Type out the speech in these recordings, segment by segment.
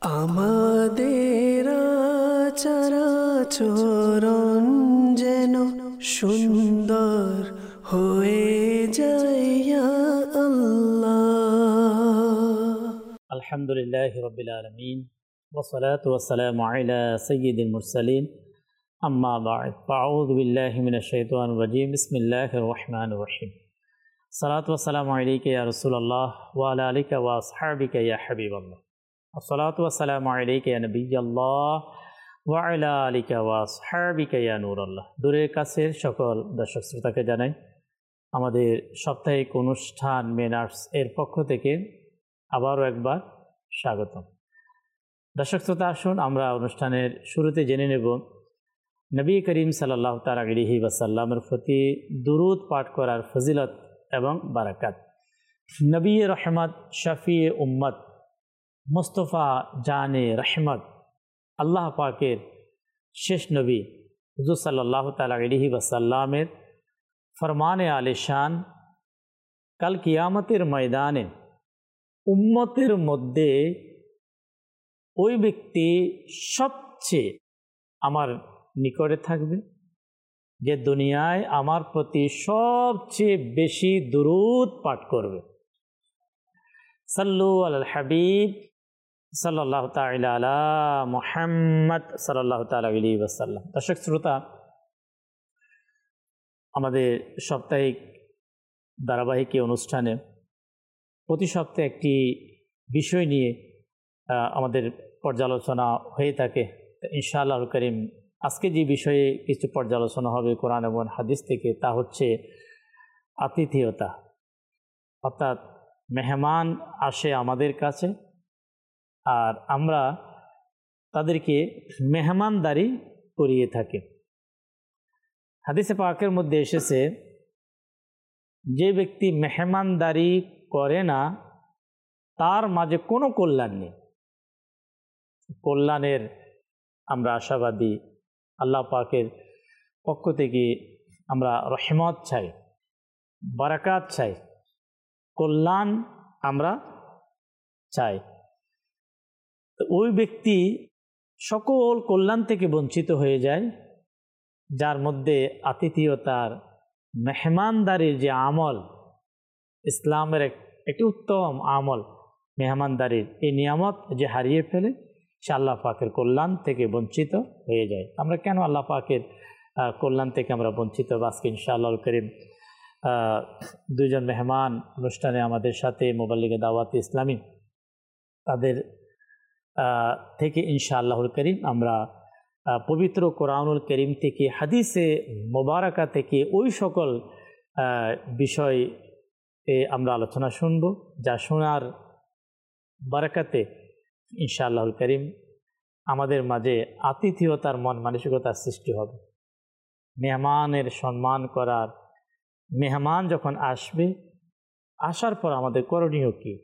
আমাদের চরাচরণ যেন সুন্দর হয়ে যায় ইয়া আল্লাহ। আলহামদুলিল্লাহি রাব্বিল আলামিন ওয়াসসালাতু ওয়াসসালামু আলা সাইয়্যিদিল মুরসালিন আম্মা বা'দ ফাআউযু বিল্লাহি মিনাশ শাইতানির রাজীম বিসমিল্লাহির রহমানির রহিম সালাতু ওয়াসসালামু আলাইকা ইয়া রাসূলুল্লাহ ওয়া আলা আলিকা ওয়া আসহাবিকা ইয়া হাবিবাল্লাহ আসসালাতু ওয়াসসালামু আলাইকা ইয়া নবিয়াল্লাহ ওয়া আলা আলিকা ওয়া আসহাবিকা ইয়া নূরাল্লাহ। দূরের কাছের সকল দর্শক শ্রোতাকে জানাই আমাদের সাপ্তাহিক অনুষ্ঠান মেনার্স এর পক্ষ থেকে আবারও একবার স্বাগতম। দর্শক শ্রোতা, আসুন আমরা অনুষ্ঠানের শুরুতে জেনে নেব নবী করিম সাল্লাল্লাহু তাআলা আলাইহি ওয়াসাল্লামের প্রতি দুরূদ পাঠ করার ফজিলত এবং বারাকাত। নবী রহমত, শফি উম্মত, মুস্তফা জানে রহমত, আল্লাহ পাকের শেষ নবী হুজুর সাল্লাল্লাহু তাআলা আলাইহি ওয়াসাল্লামের ফরমানে আলিশান কাল কিয়ামতের ময়দানে উম্মতের মধ্যে ওই ব্যক্তি সবচেয়ে আমার নিকটে থাকবে যে দুনিয়ায় আমার প্রতি সবচেয়ে বেশি দুরূদ পাঠ করবে। সাল্লু আলাল হাবিব সাল্লাল্লাহু তাআলা আলা মুহাম্মদ সাল্লাল্লাহু তাআলা আলাইহি ওয়াসাল্লাম। দর্শক শ্রোতা, আমাদের সাপ্তাহিক ধারাবাহিক অনুষ্ঠানে প্রতি সপ্তাহে একটি বিষয় নিয়ে আমাদের পর্যালোচনা হয়ে থাকে। ইনশাআল্লাহুল কারীম আজকে যে বিষয়ে কিছু পর্যালোচনা হবে কোরআন এবং হাদিস থেকে, তা হচ্ছে আতিথেয়তা। অর্থাৎ মেহমান আসে আমাদের কাছে আর আমরা তাদেরকে মেহমানদারি করিয়ে থাকি। হাদিসে পাকের মধ্যে এসেছে যে ব্যক্তি মেহমানদারি করে না তার মাঝে কোনো কল্যাণ নেই। কল্যাণের আমরা আশাবাদী। আল্লাহ পাকের পক্ষ থেকে আমরা রহমত চাই, বারাকাত চাই, কল্যাণ আমরা চাই। ওই ব্যক্তি সকল কল্যাণ থেকে বঞ্চিত হয়ে যায় যার মধ্যে আতিথেয়তার, মেহমানদারির যে আমল, ইসলামের একটি উত্তম আমল মেহমানদারির, এই নিয়ামত যে হারিয়ে ফেলে সে আল্লাহ পাকের কল্যাণ থেকে বঞ্চিত হয়ে যায়। আমরা কেন আল্লাহ পাকের কল্যাণ থেকে আমরা বঞ্চিত? আজকে ইনশাআল্লাহুল কারীম দুইজন মেহমান অনুষ্ঠানে আমাদের সাথে মুবাল্লিগে দাওয়াত ইসলামী, তাদের থেকে ইনশাআল্লাহুল কারীম আমরা পবিত্র কোরআনুল কারীম থেকে, হাদিসে মোবারকা থেকে ওই সকল বিষয় আমরা আলোচনা শুনব যা শোনার বারাকাতে ইনশাআল্লাহুল কারীম আমাদের মাঝে আতিথেয়তার মন মানসিকতার সৃষ্টি হবে। মেহমানের সম্মান করার, মেহমান যখন আসবে, আসার পর আমাদের করণীয় কী,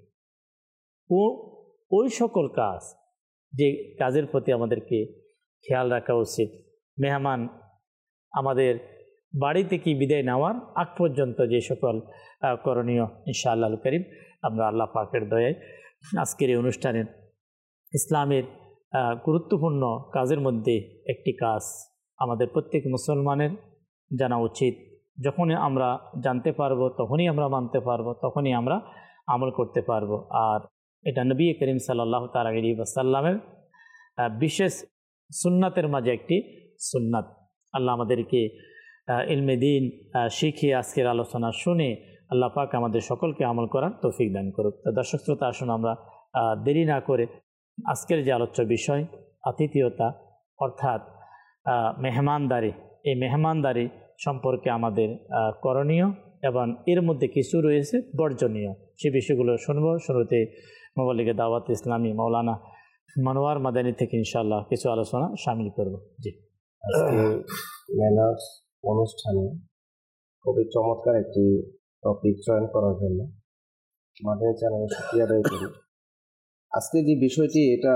ওই সকল কাজ যে কাজের প্রতি আমাদেরকে খেয়াল রাখা উচিত। মেহমান আমাদের বাড়ি থেকে বিদায় নেওয়ার আগ পর্যন্ত যে সকল করণীয় ইনশাআল্লাহুল কারীম আমরা আল্লাহ পাকের দয়ায় আজকের এই অনুষ্ঠানে ইসলামের গুরুত্বপূর্ণ কাজের মধ্যে একটি কাজ আমাদের প্রত্যেক মুসলমানের জানা উচিত। যখনই আমরা জানতে পারবো তখনই আমরা মানতে পারবো, তখনই আমরা আমল করতে পারবো। আর এটা নবী করিম সাল্লাল্লাহু তাআলা আলাইহি ওয়াসাল্লামের বিশেষ সুন্নাতের মাঝে একটি সুন্নাত। আল্লাহ আমাদেরকে ইলমে দ্বীন শিখিয়ে আজকের আলোচনা শুনে আল্লাহ পাক আমাদের সকলকে আমল করার তৌফিক দান করুক। তো দর্শক শ্রোতা, আসুন আমরা দেরি না করে আজকের যে আলোচ্য বিষয় আতিথেয়তা অর্থাৎ মেহমানদারি, এই মেহমানদারি সম্পর্কে আমাদের করণীয় এবং এর মধ্যে কিছু রয়েছে বর্জনীয়, সে বিষয়গুলো শুনব। শুরুতে মুবাল্লিগে দাওয়াত ইসলামী মাওলানা মনোয়ার মাদানী থেকে ইনশাআল্লাহ কিছু আলোচনা শামিল করব। জি, ম্যানার্স অনুষ্ঠানে খুবই চমৎকার একটি টপিক চয়ন করার জন্য মাদানী চ্যানেলের শুকরিয়া আদায় করি। আজকে যে বিষয়টি, এটা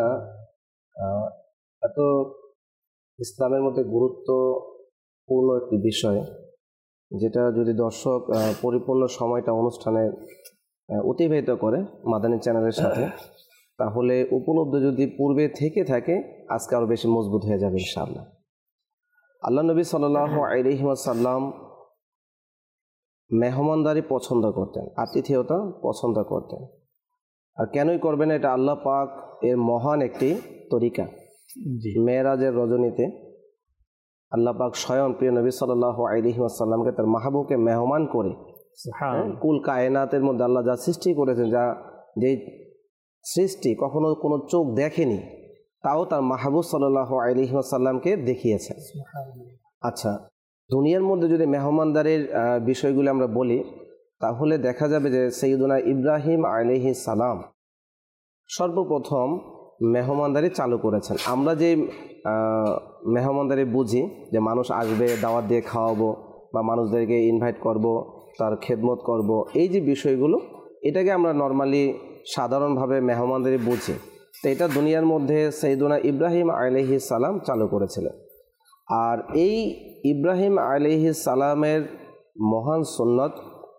এত ইসলামের মধ্যে গুরুত্বপূর্ণ একটি বিষয়, যেটা যদি দর্শক পরিপূর্ণ সময়টা অনুষ্ঠানে অতিবাহিত করে মাদানী চ্যানেলের সাথে, তাহলে উপলব্ধি যদি পূর্বে থেকে থাকে আজকে আরও বেশি মজবুত হয়ে যাবে ইনশাআল্লাহ। আল্লাহ নবী সাল্লাল্লাহু আলাইহি ওয়াসাল্লাম মেহমানদারি পছন্দ করতেন, আতিথেয়তা পছন্দ করতেন। আর কেনই করবেন, এটা আল্লাহ পাক এর মহান একটি তরিকা। মেরাজের রজনীতে আল্লাহ পাক স্বয়ং প্রিয় নবী সাল্লাল্লাহু আলাইহি ওয়াসাল্লামকে তার মাহবুবকে মেহমান করে কুল কায়নাতের মধ্যে আল্লাহ যা সৃষ্টি করেছেন, যা যে সৃষ্টি কখনো কোনো চোখ দেখেনি, তাও তার মাহবুব সাল্লাল্লাহু আলাইহি ওয়াসাল্লামকে দেখিয়েছেন। আচ্ছা, দুনিয়ার মধ্যে যদি মেহমানদারির বিষয়গুলো আমরা বলি, তাহলে দেখা যাবে যে সাইয়্যিদুনা ইব্রাহিম আলাইহিস সালাম সর্বপ্রথম মেহমানদারি চালু করেছেন। আমরা যে মেহমানদারি বুঝি যে মানুষ আসবে, দাওয়াত দিয়ে খাওয়াবো বা মানুষদেরকে ইনভাইট করব, তার খেদমত করব, এই যে বিষয়গুলো, এটাকে আমরা নর্মালি সাধারণভাবে মেহমানদারি বুঝি। তো এটা দুনিয়ার মধ্যে সাইয়্যিদুনা ইব্রাহিম আলাইহিস সালাম চালু করেছিলেন। আর এই ইব্রাহিম আলাইহিস সালামের মহান সুন্নত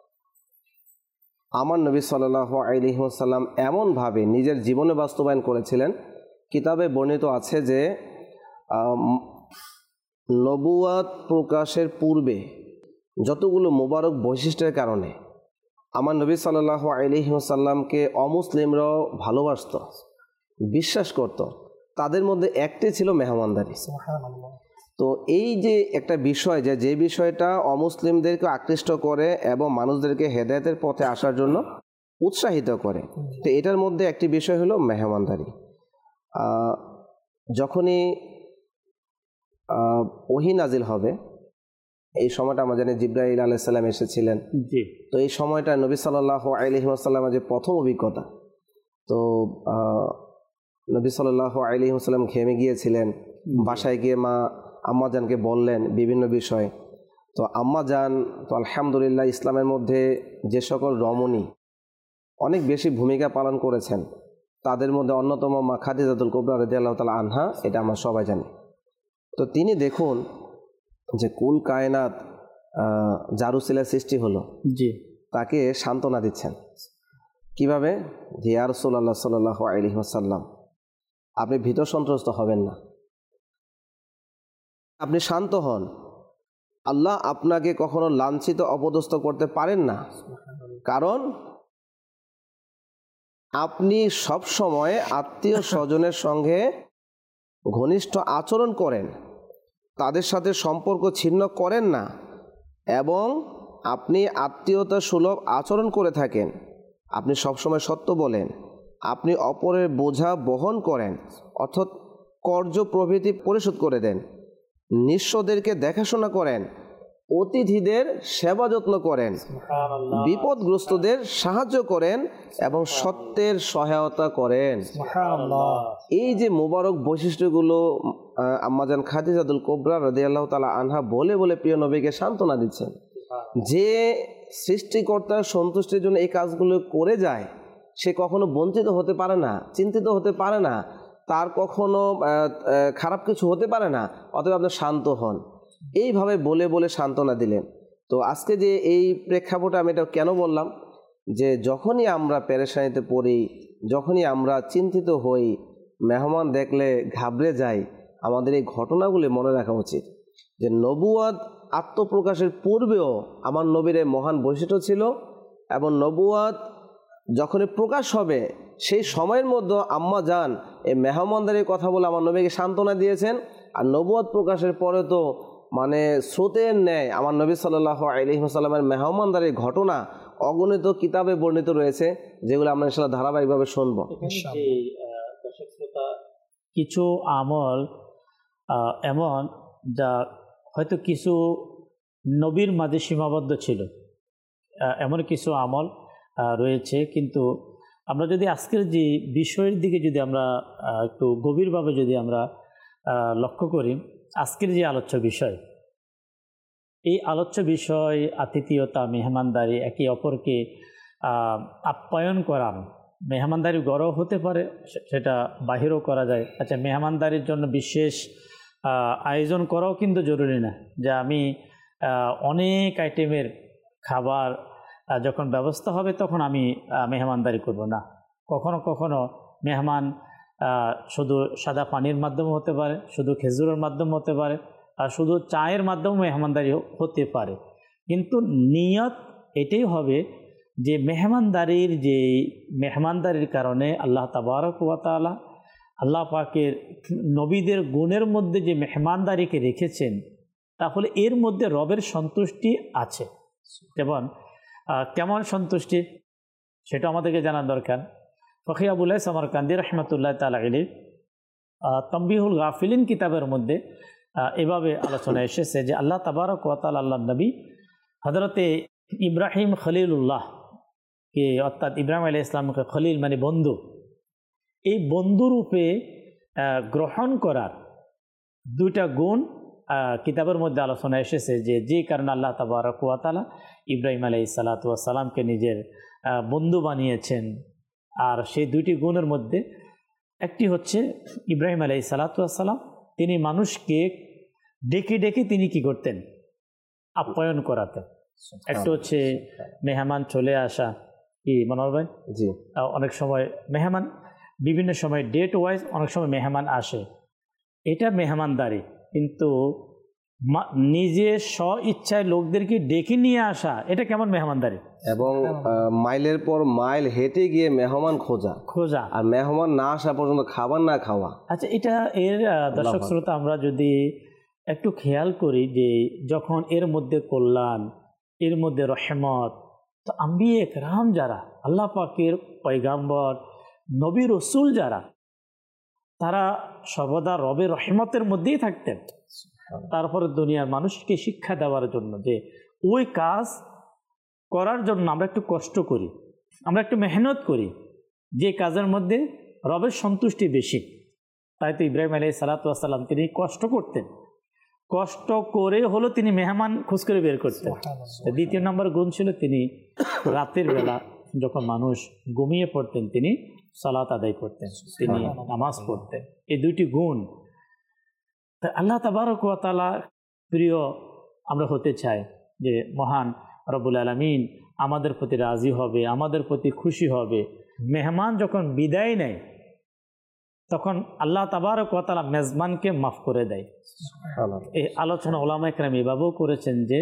আমার নবী সাল্লাল্লাহু আলাইহি ওয়াসাল্লাম এমনভাবে নিজের জীবনে বাস্তবায়ন করেছিলেন। কিতাবে বর্ণিত আছে যে নবুয়াত প্রকাশের পূর্বে যতগুলো মোবারক বৈশিষ্ট্যের কারণে আমার নবী সাল্লাল্লাহু আলাইহি ওয়াসাল্লামকে অমুসলিমরাও ভালোবাসত, বিশ্বাস করত, তাদের মধ্যে একটি ছিল মেহমানদারি। তো এই যে একটা বিষয়, যে বিষয়টা অমুসলিমদেরকে আকৃষ্ট করে এবং মানুষদেরকে হেদায়েতের পথে আসার জন্য উৎসাহিত করে, তো এটার মধ্যে একটি বিষয় হলো মেহমানদারি। যখনই ওহী নাজিল হবে, এই সময়টা আমরা জানি জিবরাইল আলাইহিস সালাম এসেছিলেন। তো এই সময়টা নবী সাল্লাল্লাহু আলাইহি ওয়াসাল্লামের যে প্রথম অভিজ্ঞতা, তো নবী সাল্লাল্লাহু আলাইহি ওয়াসাল্লাম ঘেমে গিয়েছিলেন। বাসায় গিয়ে আম্মাজানকে বললেন বিভিন্ন বিষয়। তো আম্মাজান তো আলহামদুলিল্লাহ ইসলামের মধ্যে যে সকল রমণী অনেক বেশি ভূমিকা পালন করেছেন, তাদের মধ্যে অন্যতম মা খাদিজাতুল কুবরা রাদিয়াল্লাহু তাআলা আনহা, এটা আমরা সবাই জানি। তো তিনি দেখুন যে কুল কায়নাত যার উসিলায় সৃষ্টি হলো, তাকে সান্ত্বনা দিচ্ছেন। কিভাবে? যে ইয়া রাসূলুল্লাহ সাল্লাল্লাহু আলাইহি ওয়াসাল্লাম, আপনি ভীত সন্ত্রস্ত হবেন না, আপনি শান্ত হন। আল্লাহ আপনাকে কখনো লাঞ্ছিত অপদস্থ করতে পারেন না, কারণ আপনি সব সময় আত্মীয় স্বজনের সঙ্গে ঘনিষ্ঠ আচরণ করেন, তাদের সাথে সম্পর্ক ছিন্ন করেন না, এবং আপনি আত্মীয়তা সুলভ আচরণ করে থাকেন। আপনি সবসময় সত্য বলেন, আপনি অপরের বোঝা বহন করেন, অর্থাৎ কর্য প্রভৃতি পরিশোধ করে দেন, নিঃস্বদেরকে দেখাশোনা করেন, অতিথিদের সেবা যত্ন করেন, বিপদগ্রস্তদের সাহায্য করেন এবং সত্যের সহায়তা করেন। এই যে মোবারক বৈশিষ্ট্যগুলো আম্মাজান খাদিজাতুল কুবরা রাদিয়াল্লাহু তাআলা আনহা বলে বলে প্রিয় নবীকে সান্ত্বনা দিচ্ছেন যে সৃষ্টিকর্তার সন্তুষ্টির জন্য এই কাজগুলো করে যায়, সে কখনো বঞ্চিত হতে পারে না, চিন্তিত হতে পারে না, তার কখনো খারাপ কিছু হতে পারে না। অতএব আপনি শান্ত হন, এইভাবে বলে বলে সান্ত্বনা দিলেন। তো আজকে যে এই প্রেক্ষাপটে আমি এটা কেন বললাম, যে যখনই আমরা পেরেশানিতে পড়ি, যখনই আমরা চিন্তিত হই, মেহমান দেখলে ঘাবড়ে যাই, আমাদের এই ঘটনাগুলি মনে রাখা উচিত যে নবুয়াত আত্মপ্রকাশের পূর্বেও আমার নবীর এই মহান বৈশিষ্ট্য ছিল, এবং নবুয়াত যখনই প্রকাশ হবে সেই সময়ের মধ্যে আম্মা জান এই মেহমানদারির কথা বলে আমার নবীকে সান্ত্বনা দিয়েছেন। আর নবুয়াত প্রকাশের পরে তো মানে স্রোতের ন্যায় আমার নবী সাল্লাল্লাহু আলাইহি ওয়াসাল্লামের মেহমানদারির ঘটনা অগণিত কিতাবে বর্ণিত রয়েছে, যেগুলো আমরা ইনশাআল্লাহ ধারাবাহিকভাবে শুনবো। কিছু আমল এমন যা হয়তো কিছু নবীর মাঝে সীমাবদ্ধ ছিল, এমন কিছু আমল রয়েছে। কিন্তু আমরা যদি আজকের যে বিষয়ের দিকে যদি আমরা একটু গভীরভাবে যদি আমরা লক্ষ্য করি, আজকের যে আলোচ্য বিষয়, এই আলোচ্য বিষয় আতিথেয়তা, মেহমানদারি, একে অপরকে আপ্যায়ন করানো। মেহমানদারি গড়ও হতে পারে, সেটা বাহিরও করা যায়। আচ্ছা, মেহমানদারির জন্য বিশেষ আয়োজন করাও কিন্তু জরুরি না যে আমি অনেক আইটেমের খাবার যখন ব্যবস্থা হবে তখন আমি মেহমানদারি করব না। কখনো কখনো মেহমান শুধু সাদা পানির মাধ্যমে হতে পারে, শুধু খেজুরের মাধ্যমে হতে পারে, আর শুধু চায়ের মাধ্যমে মেহমানদারি হতে পারে। কিন্তু নিয়ত এটাই হবে যে মেহমানদারির কারণে আল্লাহ তাবারক ওয়া তাআলা আল্লাহ পাকের নবীদের গুণের মধ্যে যে মেহমানদারিকে রেখেছেন, তাহলে এর মধ্যে রবের সন্তুষ্টি আছে। যেমন কেমন সন্তুষ্টি সেটা আমাদেরকে জানা দরকার। ফকি আবুল সামারকান্দি রহমতুল্লাহ তাআলা আলাইহি তানবীহুল গাফিলিন কিতাবের মধ্যে এভাবে আলোচনা এসেছে যে আল্লাহ তাবারক ওয়া তাআলা আল্লাহর নবী হযরতে ইব্রাহিম খলিলুল্লাহ কে, অর্থাৎ ইব্রাহিম আলাইহিস সালামকে খলিল মানে বন্ধু, এই বন্ধুরূপে গ্রহণ করার দুইটা গুণ কিতাবের মধ্যে আলোচনা এসেছে যে কারণে আল্লাহ তাবারক ওয়া তাআলা ইব্রাহিম আলাইহিস সালাতু ওয়াস সালামকে নিজের বন্ধু বানিয়েছেন। আর সেই দুইটি গুণের মধ্যে একটি হচ্ছে ইব্রাহিম আলাইহিস সালাতু ওয়াস সালাম তিনি মানুষকে ডেকে ডেকে তিনি কি করতেন, আপ্যায়ন করাতেন। একটা হচ্ছে মেহমান চলে আসা, কি মনোহর ভাই, জি, অনেক সময় মেহমান বিভিন্ন সময় ডেট ওয়াইজ অনেক সময় মেহমান আসে, এটা মেহমানদারি। কিন্তু নিজে স্ব ইচ্ছায় লোকদেরকে ডেকে নিয়ে আসা, এটা কেমন মেহমানদারি? এবং মাইলের পর মাইল হেঁটে গিয়ে মেহমান খোঁজা আর মেহমান না আসা পর্যন্ত খাবার না খাওয়া। আচ্ছা, এটা এর দর্শক শ্রোতা আমরা যদি একটু খেয়াল করি যে যখন এর মধ্যে কল্যাণ, এর মধ্যে রহমত, তো আম্বিয়ে একরাম যারা আল্লাহ পাকের পয়গাম্বর নবী রসুল যারা, তারা সর্বদা রবের রহমতের মধ্যেই থাকতেন। তারপরে দুনিয়ার মানুষকে শিক্ষা দেওয়ার জন্য যে ওই কাজ করার জন্য আমরা একটু কষ্ট করি, আমরা একটু মেহনত করি, যে কাজের মধ্যে রবের সন্তুষ্টি বেশি। তাই তো ইব্রাহিম আলাইহিস সালাতু ওয়াস সালাম তিনি কষ্ট করতেন, কষ্ট করে হলো তিনি মেহমান খোঁজ করে বের করতেন। দ্বিতীয় নম্বর গুণ ছিল তিনি রাতের বেলা যখন মানুষ ঘুমিয়ে পড়তেন তিনি সালাত আদায় করতেন, তিনি নামাজ পড়তেন। এই দুইটি গুণ আল্লাহ তাবারক ওয়া তাআলা প্রিয় আমরা হতে চাই যে মহান রব্বুল আলামিন আমাদের প্রতি রাজি হবে, আমাদের প্রতি খুশি হবে। মেহমান যখন বিদায় নেয় তখন আল্লাহ তাবারক ওয়া তাআলা মেজবানকে মাফ করে দেয়। এই আলোচনা ওলামা ইকরাম এভাবেও করেছেন যে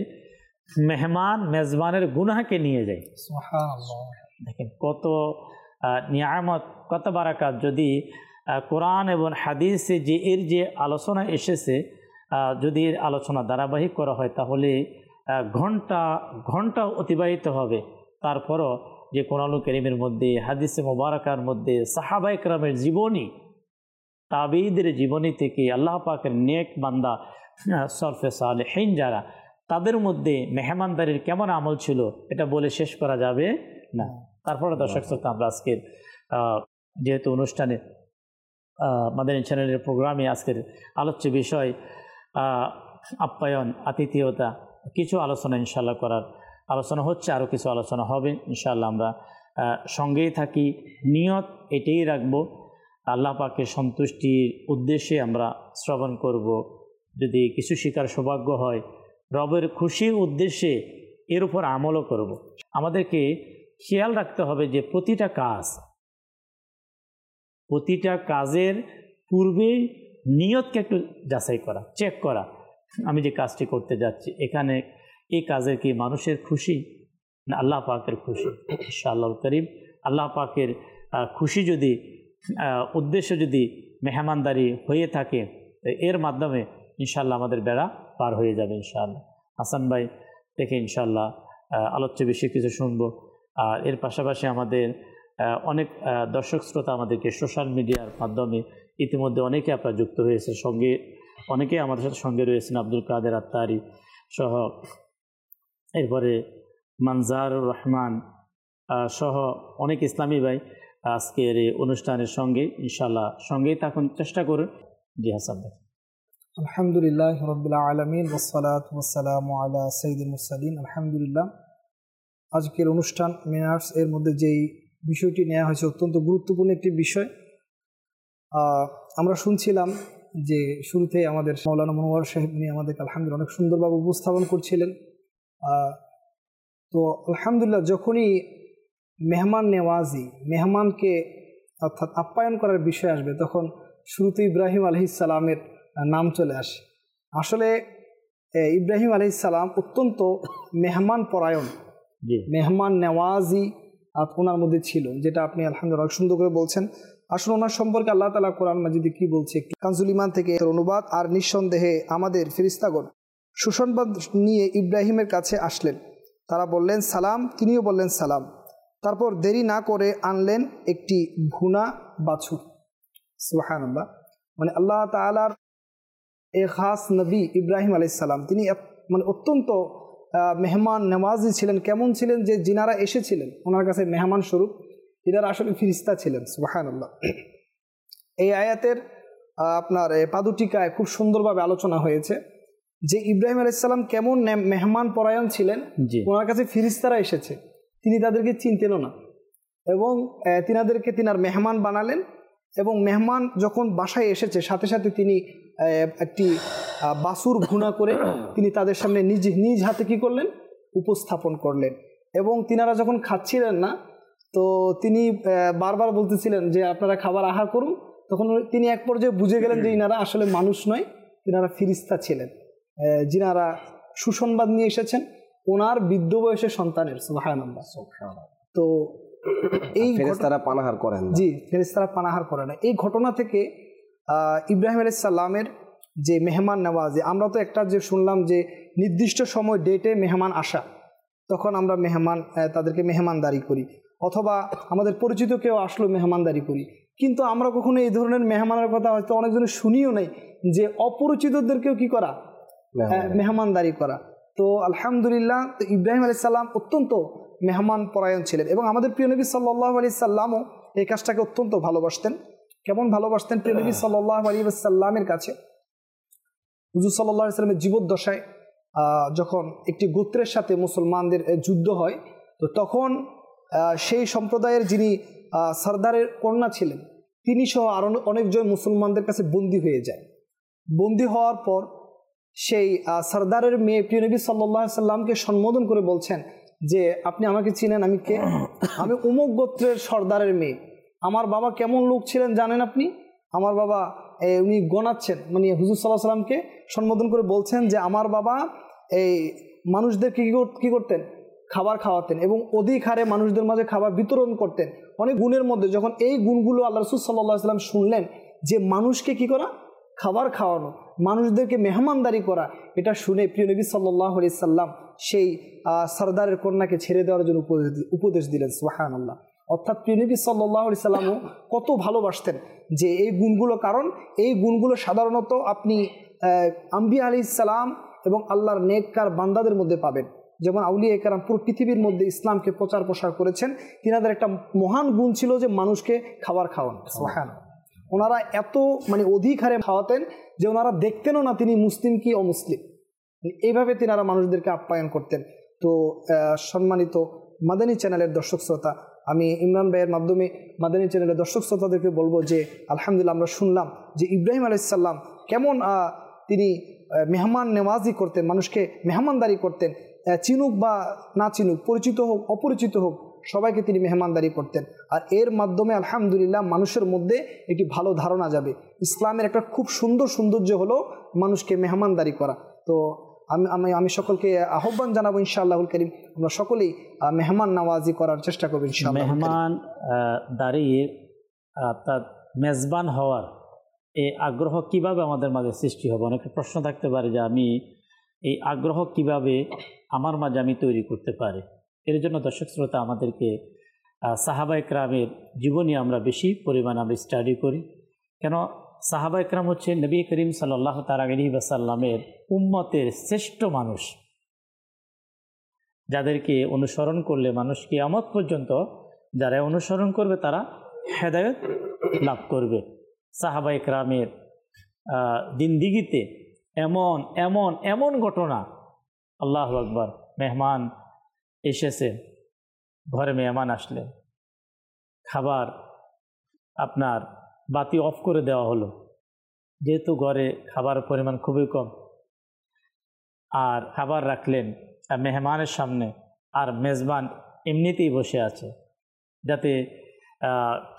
মেজবানের গুনাহকে নিয়ে যায়। দেখেন কত নিয়ামত, কত বারাকাত। যদি কোরআন এবং হাদিসে যে এর যে আলোচনা এসেছে, যদি এর আলোচনা ধারাবাহিক করা হয় তাহলে ঘন্টা ঘন্টা অতিবাহিত হবে। তারপরও যে কোরআনুল কারীমের মধ্যে, হাদিসে মুবারাকার মধ্যে সাহাবা ইকরামের জীবনী, তাবেঈদের জীবনী থেকে আল্লাহ পাকের নেক বান্দা সলফে সালেহিন যারা, তাদের মধ্যে মেহমানদারির কেমন আমল ছিল এটা বলে শেষ করা যাবে না। তারপরে দর্শক শ্রোতা, আমরা আজকের যেহেতু অনুষ্ঠানে মাদানী চ্যানেলের প্রোগ্রামে আজকের আলোচ্য বিষয় আপ্যায়ন, আতিথেয়তা, কিছু আলোচনা ইনশাআল্লাহ করার আলোচনা হচ্ছে, আরও কিছু আলোচনা হবে ইনশাআল্লাহ। আমরা সঙ্গেই থাকি, নিয়ত এটাই রাখবো আল্লাহ পাকের সন্তুষ্টির উদ্দেশ্যে আমরা শ্রবণ করব। যদি কিছু শিকার সৌভাগ্য হয় রবের খুশির উদ্দেশ্যে, এর উপর আমলও করব। আমাদেরকে খেয়াল রাখতে হবে যে প্রতিটা কাজের পূর্বে নিয়তকে একটু যাচাই করা, চেক করা। আমি যে কাজটি করতে যাচ্ছি, এখানে এই কাজের কি মানুষের খুশি না আল্লাহ পাকের খুশি? ইনশাআল্লাহুল কারীম আল্লাহ পাকের খুশি যদি উদ্দেশ্য যদি মেহমানদারি হয়ে থাকে, এর মাধ্যমে ইনশাআল্লাহ আমাদের বেড়া পার হয়ে যাবে ইনশাআল্লাহ। হাসান ভাই থেকে ইনশাআল্লাহ আলোচ্য বিষয়ে কিছু শুনবো। আর এর পাশাপাশি আমাদের অনেক দর্শক শ্রোতা আমাদেরকে সোশ্যাল মিডিয়ার মাধ্যমে ইতিমধ্যে অনেকে আপনারা যুক্ত হয়েছে, সঙ্গে অনেকেই আমাদের সাথে সঙ্গে রয়েছেন, আব্দুল কাদের আত্তারি সহ, এরপরে মানজারুর রহমান সহ অনেক ইসলামী ভাই আজকের এই অনুষ্ঠানের সঙ্গে ইনশাআল্লাহ সঙ্গেই থাকুন, চেষ্টা করুন। জি হাসান ভাই। আলহামদুলিল্লাহ রাব্বিল আলামিন ওয়াসসালাতু ওয়াসসালামু আলা সাইয়্যিদিল মুরসালিন। আলহামদুলিল্লাহ, আজকের অনুষ্ঠান মেনার্স এর মধ্যে যেই বিষয়টি নেওয়া হয়েছে অত্যন্ত গুরুত্বপূর্ণ একটি বিষয়। আমরা শুনছিলাম যে শুরুতে আমাদের মাওলানা মনোয়ার সাহেব উনি আমাদেরকে আলহামদুলিল্লাহ অনেক সুন্দরভাবে উপস্থাপন করছিলেন। তো আলহামদুলিল্লাহ, যখনই মেহমান নেওয়াজি, মেহমানকে অর্থাৎ আপ্যায়ন করার বিষয় আসবে, তখন শুরুতে ইব্রাহিম আলাইহিসসালামের নাম চলে আসে। আসলে ইব্রাহিম আলাইহিসসালাম অত্যন্ত মেহমান পরায়ণ, মেহমান নেওয়াজি ওনার মধ্যে ছিল, যেটা আপনি আলহামদুলিল্লাহ সুন্দর করে বলছেন। আসলে ওনার সম্পর্কে আল্লাহ তাআলা কোরআন মাজিদে কি বলছে, একটু কানজুল ঈমান থেকে এর অনুবাদ। আর নিঃসন্দেহে আমাদের ফেরেশতাগণ সুসংবাদ নিয়ে ইব্রাহিমের কাছে আসলেন, তারা বললেন সালাম, তিনিও বললেন সালাম। তারপর দেরি না করে আনলেন একটি ভুনা বাছুর। সুবহানাল্লাহ, মানে আল্লাহ তাআলার এ খাস নবী ইব্রাহিম আলাইহিস সালাম, তিনি মানে অত্যন্ত মেহমান নেওয়াজি ছিলেন। কেমন ছিলেন, যে যিনারা এসেছিলেন ওনার কাছে মেহমান স্বরূপ, এনারা আসলে ফিরিস্তা ছিলেন। সুবহানাল্লাহ। এই আয়াতের আপনার পাদুটিকায় খুব সুন্দরভাবে আলোচনা হয়েছে যে ইব্রাহিম আলাইহিস সালাম কেমন মেহমান পরায়ণ ছিলেন। ওনার কাছে ফিরিস্তারা এসেছে, তিনি তাদেরকে চিনতেনও না, এবং তিনাদেরকে তিনার মেহমান বানালেন। এবং মেহমান যখন বাসায় এসেছে, সাথে সাথে তিনি একটি বাছুর ভুনা করে তিনি তাদের সামনে নিজ হাতে কি করলেন, উপস্থাপন করলেন। এবং তিনারা যখন খাচ্ছিলেন না, তো তিনি বারবার বলতেছিলেন যে আপনারা খাবার আহার করুন। তখন তিনি এক পর্যায়ে বুঝে গেলেন যে ইনারা আসলে মানুষ নয়, তিনারা ফিরিস্তা ছিলেন, যিনারা সুসংবাদ নিয়ে এসেছেন ওনার বৃদ্ধ বয়সের সন্তানের। সুবহানাল্লাহ। তো এই ফেরেশতারা পানাহার করেন না। জি, ফেরেশতারা পানাহার করে না। এই ঘটনা থেকে ইব্রাহিম আলাইহিস সালামের যে মেহমান নেওয়াজি, আমরা তো একটা যে শুনলাম যে নির্দিষ্ট সময় ডেটে মেহমান আসা, তখন আমরা তাদেরকে মেহমানদারি করি, অথবা আমাদের পরিচিত কেউ আসলো মেহমানদারি করি। কিন্তু আমরা কখনো এই ধরনের মেহমানের কথা হয়তো অনেকজনের শুনিও নাই, যে অপরিচিতদেরকেও কি করা, মেহমানদারি করা। তো আলহামদুলিল্লাহ, তো ইব্রাহিম আলাইহিস সালাম অত্যন্ত মেহমান পরায়ণ ছিলেন, এবং আমাদের প্রিয় নবী সাল্লাল্লাহু আলাইহি সাল্লামও এই কাজটাকে অত্যন্ত ভালোবাসতেন। কেমন ভালোবাসতেন, প্রিয় নবী সাল্লাল্লাহু আলাইহি ওয়াসাল্লামের কাছে হুজুর সাল্লাল্লাহু আলাইহি সাল্লামের জীবদ্দশায় যখন একটি গোত্রের সাথে মুসলমানদের যুদ্ধ হয়, তো তখন সেই সম্প্রদায়ের যিনি সরদারের কন্যা ছিলেন, তিনি সহ আরও অনেকজন মুসলমানদের কাছে বন্দী হয়ে যায়। বন্দী হওয়ার পর সেই সরদারের মেয়ে প্রিয় নবী সাল্লাল্লাহু আলাইহি সাল্লামকে সম্বোধন করে বলছেন যে আপনি আমাকে চিনেন, আমি কে? আমি অমুক গোত্রের সর্দারের মেয়ে। আমার বাবা কেমন লোক ছিলেন জানেন আপনি? আমার বাবা, উনি গণাচ্ছেন, মানে হুজুর সাল্লাল্লাহু আলাইহি সাল্লামকে সম্বোধন করে বলছেন যে আমার বাবা এই মানুষদেরকে কী করতেন, খাবার খাওয়াতেন, এবং অধিক হারে মানুষদের মাঝে খাবার বিতরণ করতেন অনেক গুণের মধ্যে। যখন এই গুণগুলো আল্লাহ রাসূল সাল্লাল্লাহু আলাইহি সাল্লাম শুনলেন, যে মানুষকে কি করা, খাবার খাওয়ানো, মানুষদেরকে মেহমানদারি করা, এটা শুনে প্রিয় নবী সাল্লাল্লাহু আলাইহি সাল্লাম সেই সরদারের কন্যাকে ছেড়ে দেওয়ার জন্য উপদেশ দিলেন। সুবহানাল্লাহ। অর্থাৎ প্রিয় নবী সাল্লাল্লাহু আলাইহি সাল্লামও কত ভালোবাসতেন যে এই গুণগুলো, কারণ এই গুণগুলো সাধারণত আপনি আম্বিয়া আলাইহিস সালাম এবং আল্লাহর নেককার বান্দাদের মধ্যে পাবেন। যেমন আউলিয়া কেরাম পুরো পৃথিবীর মধ্যে ইসলামকে প্রচার প্রসার করেছেন, তিনাদের একটা মহান গুণ ছিল যে মানুষকে খাবার খাওয়ান। সুবহানাল্লাহ। ওনারা এত মানে অধিক হারে খাওয়াতেন যে ওনারা দেখতেনও না তিনি মুসলিম কি অমুসলিম, এইভাবে তিনারা মানুষদেরকে আপ্যায়ন করতেন। তো সম্মানিত মাদানী চ্যানেলের দর্শক শ্রোতা, আমি ইমরান ভাইয়ের মাধ্যমে মাদানী চ্যানেলের দর্শক শ্রোতাদেরকে বলবো যে আলহামদুলিল্লাহ আমরা শুনলাম যে ইব্রাহিম আলাইহিস সালাম কেমন তিনি মেহমান নেওয়াজি করতেন, মানুষকে মেহমানদারি করতেন, চিনুক বা না চিনুক, পরিচিত হোক অপরিচিত হোক, সবাইকে তিনি মেহমানদারি করতেন। আর এর মাধ্যমে আলহামদুলিল্লাহ মানুষের মধ্যে একটি ভালো ধারণা যাবে। ইসলামের একটা খুব সৌন্দর্য হলো মানুষকে মেহমানদারি করা। তো আমি সকলকে আহ্বান জানাবো ইনশাআল্লাহুল কারীম আমরা সকলেই মেহমান নওয়াজি করার চেষ্টা করব ইনশাআল্লাহ। মেহমান দাঁড়িয়ে অর্থাৎ মেজবান হওয়ার এই আগ্রহ কিভাবে আমাদের মাঝে সৃষ্টি হবে? অনেক প্রশ্ন থাকতে পারে যে আমি এই আগ্রহ কিভাবে আমার মাঝে আমি তৈরি করতে পারি। এর জন্য দর্শক শ্রোতা আমাদেরকে সাহাবায়ে কেরামের জীবনী আমরা বেশি পরিমাণে আমরা স্টাডি করি। কেন? সাহাবায়ে কেরাম হচ্ছে নবী করিম সাল্লাল্লাহু তাআলা আলাইহি ওয়াসাল্লামের উম্মতের শ্রেষ্ঠ মানুষ, যাদেরকে অনুসরণ করলে মানুষ কিয়ামত পর্যন্ত যারা অনুসরণ করবে তারা হেদায়েত লাভ করবে। সাহাবায়ে কেরামের জিন্দিগিতে এমন এমন এমন ঘটনা, আল্লাহু আকবার, মেহমান এসেছে, ঘরে মেহমান আসলেন, খাবার আপনার বাতি অফ করে দেওয়া হলো, যেহেতু ঘরে খাবার পরিমাণ খুবই কম, আর খাবার রাখলেন মেহমানের সামনে, আর মেজবান এমনিতেই বসে আছে, যাতে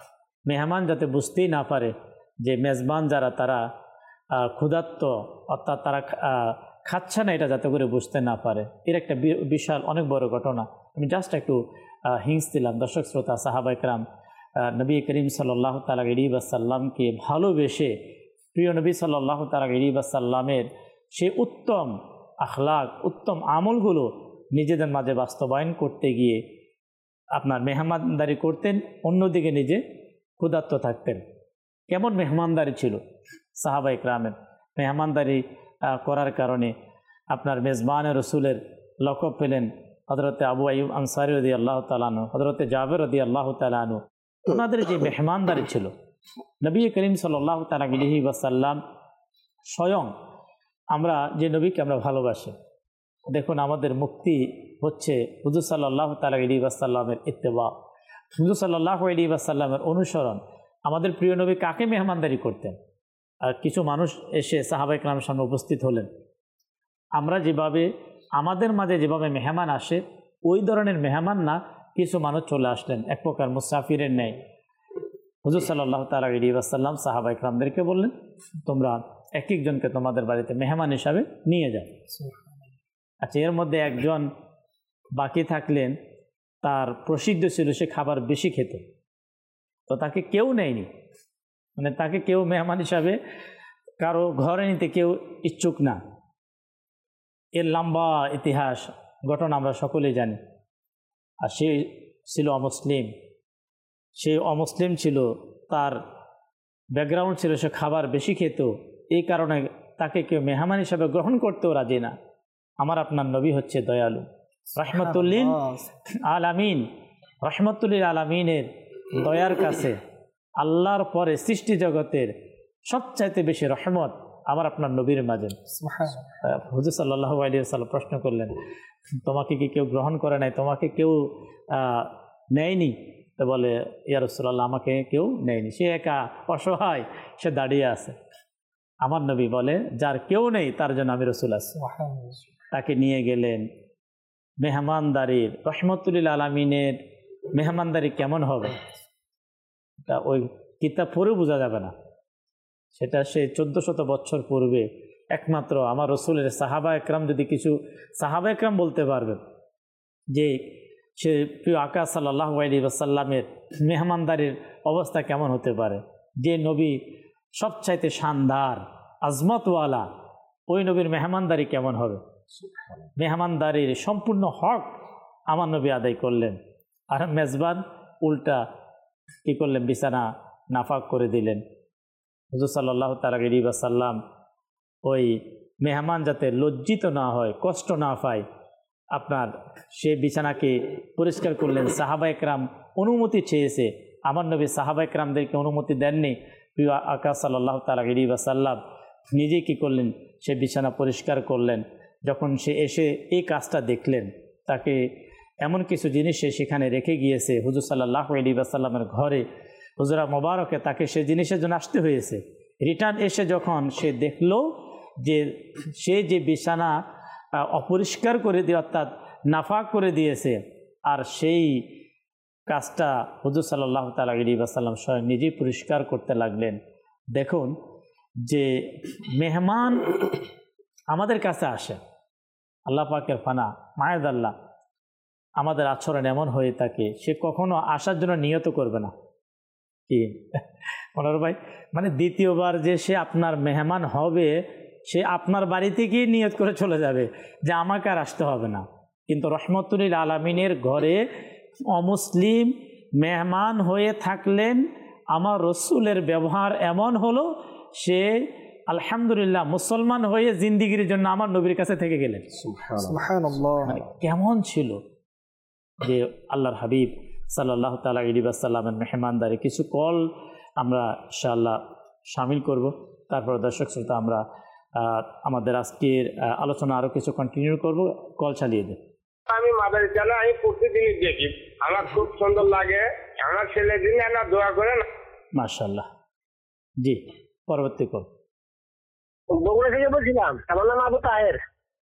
মেহমান যাতে বুঝতেই না পারে যে মেজবান যারা তারা ক্ষুধার্ত, অর্থাৎ তারা খাচ্ছে না, এটা যাতে করে বুঝতে না পারে। এর একটা বিশাল অনেক বড় ঘটনা। আমি জাস্ট একটু হিংস দিলাম। দর্শক শ্রোতা, সাহাবা ইকরাম নবী করিম সাল্লাল্লাহু তাআলা আলাইহি ওয়াসাল্লামকে ভালোবেসে প্রিয় নবী সাল্লাল্লাহু তাআলা আলাইহি ওয়াসাল্লামের সেই উত্তম আখলাক, উত্তম আমলগুলো নিজেদের মাঝে বাস্তবায়ন করতে গিয়ে আপনার মেহমানদারি করতেন, অন্যদিকে নিজে ক্ষুধার্ত থাকতেন। কেমন মেহমানদারি ছিল সাহাবা ইকরামের! মেহমানদারি করার কারণে আপনার মেজবানে রসুলের লকব পেলেন হযরতে আবু আইয়ুব আনসারী রাদিয়াল্লাহু তাআলা আনহু, হযরতে জাবের রাদিয়াল্লাহু তাআলা আনহু। ওনাদের যে মেহমানদারি ছিল, নবী করিম সাল্লাল্লাহু তাআলা আলাইহি ওয়াসাল্লাম স্বয়ং, আমরা যে নবীকে আমরা ভালোবাসি, দেখুন আমাদের মুক্তি হচ্ছে হুজুর সাল্লাল্লাহু তাআলা আলাইহি ওয়াসাল্লামের ইত্তেবা, হুজুর সাল্লাল্লাহু আলাইহি ওয়াসাল্লামের অনুসরণ। আমাদের প্রিয় নবী কাকে মেহমানদারি করতেন? আর কিছু মানুষ এসে সাহাবা ইকরামের সামনে উপস্থিত হলেন, আমরা যেভাবে আমাদের মাঝে যেভাবে মেহমান আসে ওই ধরনের মেহমান না, কিছু মানুষ চলে আসলেন এক প্রকার মুসাফিরের ন্যায়। হুজুর সাল্লাল্লাহু তাআলা আলাইহি ওয়াসাল্লাম সাহাবা ইকরামদেরকে বললেন, তোমরা এক একজনকে তোমাদের বাড়িতে মেহমান হিসাবে নিয়ে যাও। আচ্ছা, এর মধ্যে একজন বাকি থাকলেন, তার প্রসিদ্ধ ছিল সে খাবার বেশি খেত, তো তাকে কেউ নেয়নি, মানে তাকে কেউ মেহমান হিসাবে কারো ঘরে নিতে কেউ ইচ্ছুক না। এর লম্বা ইতিহাস ঘটনা আমরা সকলেই জানি। আর সে ছিল অমুসলিম, সে অমুসলিম ছিল, তার ব্যাকগ্রাউন্ড ছিল সে খাবার বেশি খেত, এই কারণে তাকে কেউ মেহমান হিসাবে গ্রহণ করতেও রাজি না। আমার আপনার নবী হচ্ছে দয়ালু, রহমতুল্লিল আলামিন, রহমতুল্লিল আলামিনের দয়ার কাছে আল্লাহর পরে সৃষ্টি জগতের সবচাইতে বেশি রহমত আমার আপনার নবীর মাঝে। হুজুর সাল্লাল্লাহু আলাইহি ওয়াসাল্লাম প্রশ্ন করলেন, তোমাকে কি কেউ গ্রহণ করে নাই, তোমাকে কেউ নেয়নি? তো বলে, ইয়া রাসূলুল্লাহ, আমাকে কেউ নেয়নি। সে একা অসহায়, সে দাঁড়িয়ে আছে। আমার নবী বলে, যার কেউ নেই তার জন্য আমি রাসূল আছি। তাকে নিয়ে গেলেন। মেহমানদারির, রহমতুল্লিল আলামিনের মেহমানদারি কেমন হবে তা ওই কিতাব পড়ে বোঝা যাবে না। সেটা সে 1400 বছর পূর্বে একমাত্র আমার রসুলের সাহাবা একরাম, যদি কিছু সাহাবা একরাম বলতে পারবেন যে সে প্রিয় আকা সাল্লাল্লাহু আলাইহি ওয়াসাল্লামের মেহমানদারির অবস্থা কেমন হতে পারে। যে নবী সবচাইতে শানদার, আজমতওয়ালা, ওই নবীর মেহমানদারি কেমন হবে? মেহমানদারির সম্পূর্ণ হক আমার নবী আদায় করলেন, আর মেজবান উল্টা কী করলেন? বিছানা নাফাক করে দিলেন। হুজুর সাল্লাল্লাহু তাআলা আলাইহি ওয়াসাল্লাম ওই মেহমান যাতে লজ্জিত না হয়, কষ্ট না পায়, আপনার সে বিছানাকে পরিষ্কার করলেন। সাহাবা একরাম অনুমতি চেয়েছে, আমার নবী সাহাবা একরামদেরকে অনুমতি দেননি। প্রিয় আকা সাল্লাল্লাহু তাআলা আলাইহি ওয়াসাল্লাম নিজে কী করলেন? সে বিছানা পরিষ্কার করলেন। যখন সে এসে এই কাজটা দেখলেন, তাকে এমন কিছু জিনিস সে সেখানে রেখে গিয়েছে হুজুর সাল্লাল্লাহু আলাইহি ওয়াসাল্লামের ঘরে, হুজুরা মোবারকে তাকে সে জিনিসের জন্য আসতে হয়েছে। রিটার্ন এসে যখন সে দেখলো যে সে যে বিছানা অপরিষ্কার করে দিয়ে, অর্থাৎ নাফাক করে দিয়েছে, আর সেই কাজটা হুজুর সাল্লাল্লাহু তাআলা আলাইহি ওয়াসাল্লাম স্বয়ং নিজেই পরিষ্কার করতে লাগলেন। দেখুন যে মেহমান আমাদের কাছে আসে, আল্লাহ পাকের ফানা মায়েদ আল্লাহ, আমাদের আচরণ এমন হয়ে থাকে, সে কখনো আসার জন্য নিয়ত করবে না। কি মনোর ভাই, মানে দ্বিতীয়বার যে সে আপনার মেহমান হবে, সে আপনার বাড়ি থেকেই নিয়ত করে চলে যাবে যে আমাকে আর আসতে হবে না। কিন্তু রহমতুল্লিল আলামিনের ঘরে অমুসলিম মেহমান হয়ে থাকলেন, আমার রসুলের ব্যবহার এমন হলো, সে আলহামদুলিল্লাহ মুসলমান হয়ে জিন্দিগির জন্য আমার নবীর কাছে থেকে গেলেন। সুবহানাল্লাহ, মানে কেমন ছিল যে আল্লাহর হাবিব সাল্লাল্লাহু তাআলা আলাইহি ওয়াসাল্লামের মেহমানদারি। কিছু কল আমরা ইনশাআল্লাহ শামিল করব, তারপর দর্শক শ্রোতা আমরা আমাদের আজকের আলোচনা আরও কিছু কন্টিনিউ করব। কল চালিয়ে দেন। আমি মাদারীপুরে, আমি প্রতিদিনই দেখি, আমার খুব সুন্দর লাগে। আমার ছেলে দিন না দোয়া করেন। মাশাআল্লাহ, জি পরবর্তী কল। বগুড়া থেকে বলছিলাম, আমার নাম আবু তাহের।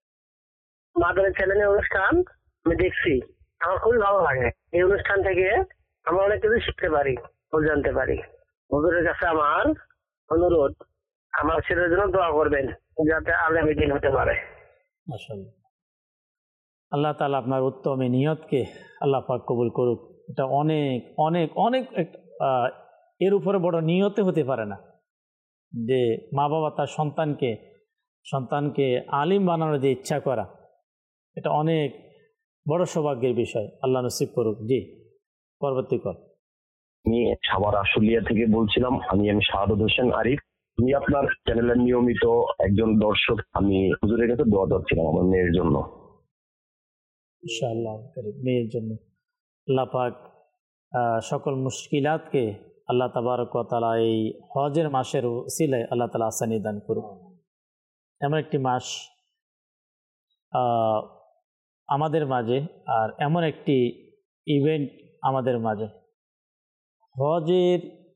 মাদারের ছেলে নিয়ে অনুষ্ঠান আমি দেখছি, আমার খুবই ভালো লাগে। এই অনুষ্ঠান থেকে আমরা অনেক কিছু শিখতে পারি। ভুল জানতে পারি। হুজুরের কাছে আমার অনুরোধ, আমার ছেলের জন্য দোয়া করবেন যাতে আগামী দিন হতে পারে। মাশাআল্লাহ, আল্লাহ তাআলা আপনার উত্তম এই নিয়তকে আল্লাহ পাক কবুল করুক। এটা অনেক অনেক অনেক এর উপরে বড় নিয়তে হতে পারে না যে মা বাবা তার সন্তানকে আলিম বানানোর যে ইচ্ছা করা, এটা অনেক বড় সৌভাগ্যের বিষয়। আল্লাহ নসিব করুক। জি, পরবর্তী কল। আমি সাভার আশুলিয়া থেকে বলছিলাম। আমি শাহাদত হোসেন আরিফ। আমি আপনার চ্যানেলের নিয়মিত একজন দর্শক। আমি হুজুরের কাছে দোয়া চাচ্ছিলাম আমার মেয়ের জন্য। ইনশাআল্লাহ মেয়ের জন্য আল্লাহ পাক সকল মুশকিলাতকে আল্লাহ তাবারক ওয়া তাআলা এই হজের মাসের উসিলায় আল্লাহ তাআলা আসানি দান করুন। এমন একটি মাস আমাদের মাঝে, আর এমন একটি ইভেন্ট আমাদের মাঝে, হজের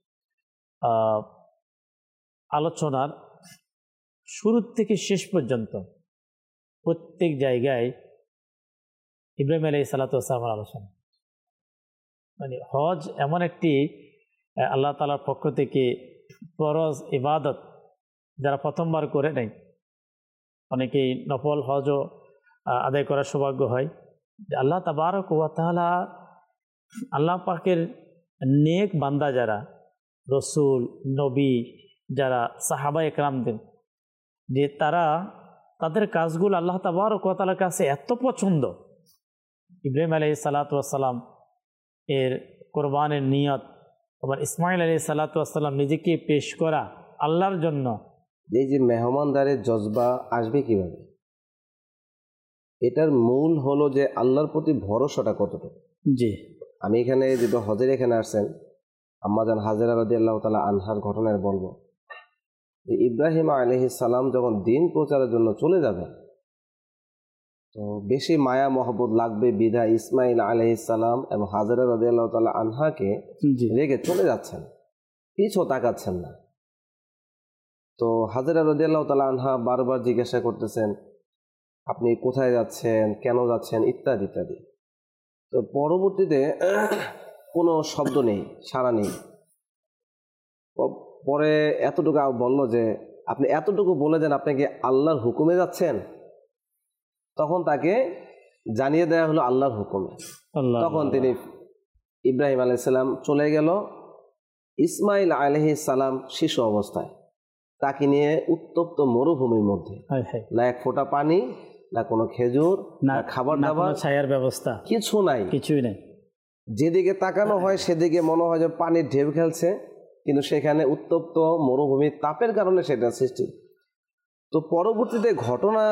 আলোচনার শুরু থেকে শেষ পর্যন্ত প্রত্যেক জায়গায় ইব্রাহিম আলাইহিস সালাতু ওয়াস সালামের আলোচনা। মানে হজ এমন একটি আল্লাহ তাআলার পক্ষ থেকে ফরজ ইবাদত, যারা প্রথমবার করে নেয়, অনেকেই নফল হজও আদায় করার সৌভাগ্য হয়। আল্লাহ তাবারক ওয়া তাআলা, আল্লাহ পাকের নেক বান্দা যারা, রসুল, নবী যারা, সাহাবা একরামদের, যে তাদের কাজগুলো আল্লাহ তাবারক ওয়া তাআলার কাছে এত পছন্দ। ইব্রাহিম আলাইহিস সালাতু ওয়াস সালাম এর কোরবানের নিয়ত, আবার ইসমাইল আলাইহিস সালাতু ওয়াস সালাম নিজেকে পেশ করা আল্লাহর জন্য। এই যে মেহমানদারের জজবা আসবে কিভাবে, এটার মূল হলো যে আল্লাহর প্রতি ভরসাটা কতটুকু। জি, আমি এখানে যেটা হজের এখানে আসছেন, আম্মাজান হাজেরা রাদিয়াল্লাহু তাআলা আনহার ঘটনায় বলবো যে ইব্রাহিম আলাইহিস সালাম যখন দিন প্রচারের জন্য চলে যাবেন, তো বেশি মায়া মহব্বত লাগবে বিধায় ইসমাইল আলাইহিস সালাম এবং হাজেরা রাদিয়াল্লাহু তাআলা আনহাকে রেখে চলে যাচ্ছেন, পিছু তাকাচ্ছেন না। তো হাজেরা রাদিয়াল্লাহু তাআলা আনহা বারবার জিজ্ঞাসা করতেছেন, আপনি কোথায় যাচ্ছেন, কেন যাচ্ছেন, ইত্যাদি ইত্যাদি। তো পরবর্তীতে কোনো শব্দ নেই, সাড়া নেই। পরে এতটুকু বলল যে আপনি এতটুকু বলে দেন আপনি কি আল্লাহর হুকুমে যাচ্ছেন। তখন তাকে জানিয়ে দেওয়া হলো আল্লাহর হুকুমে। তখন তিনি ইব্রাহিম আলাইহিস সালাম চলে গেল। ইসমাইল আলাইহিস সালাম শিশু অবস্থায়, তাকে নিয়ে উত্তপ্ত মরুভূমির মধ্যে, না এক ফোঁটা পানি, না কোনো খেজুর, না খাবার দাবার, ছায়ার ব্যবস্থা, কিছুই নাই। যেদিকে তাকানো হয় সেদিকে মনে হয় যে পানির ঢেউ খেলছে, কিন্তু সেখানে উত্তপ্ত মরুভূমির তাপের কারণে সেটা সৃষ্টি। তো পরবর্তীতে ঘটনা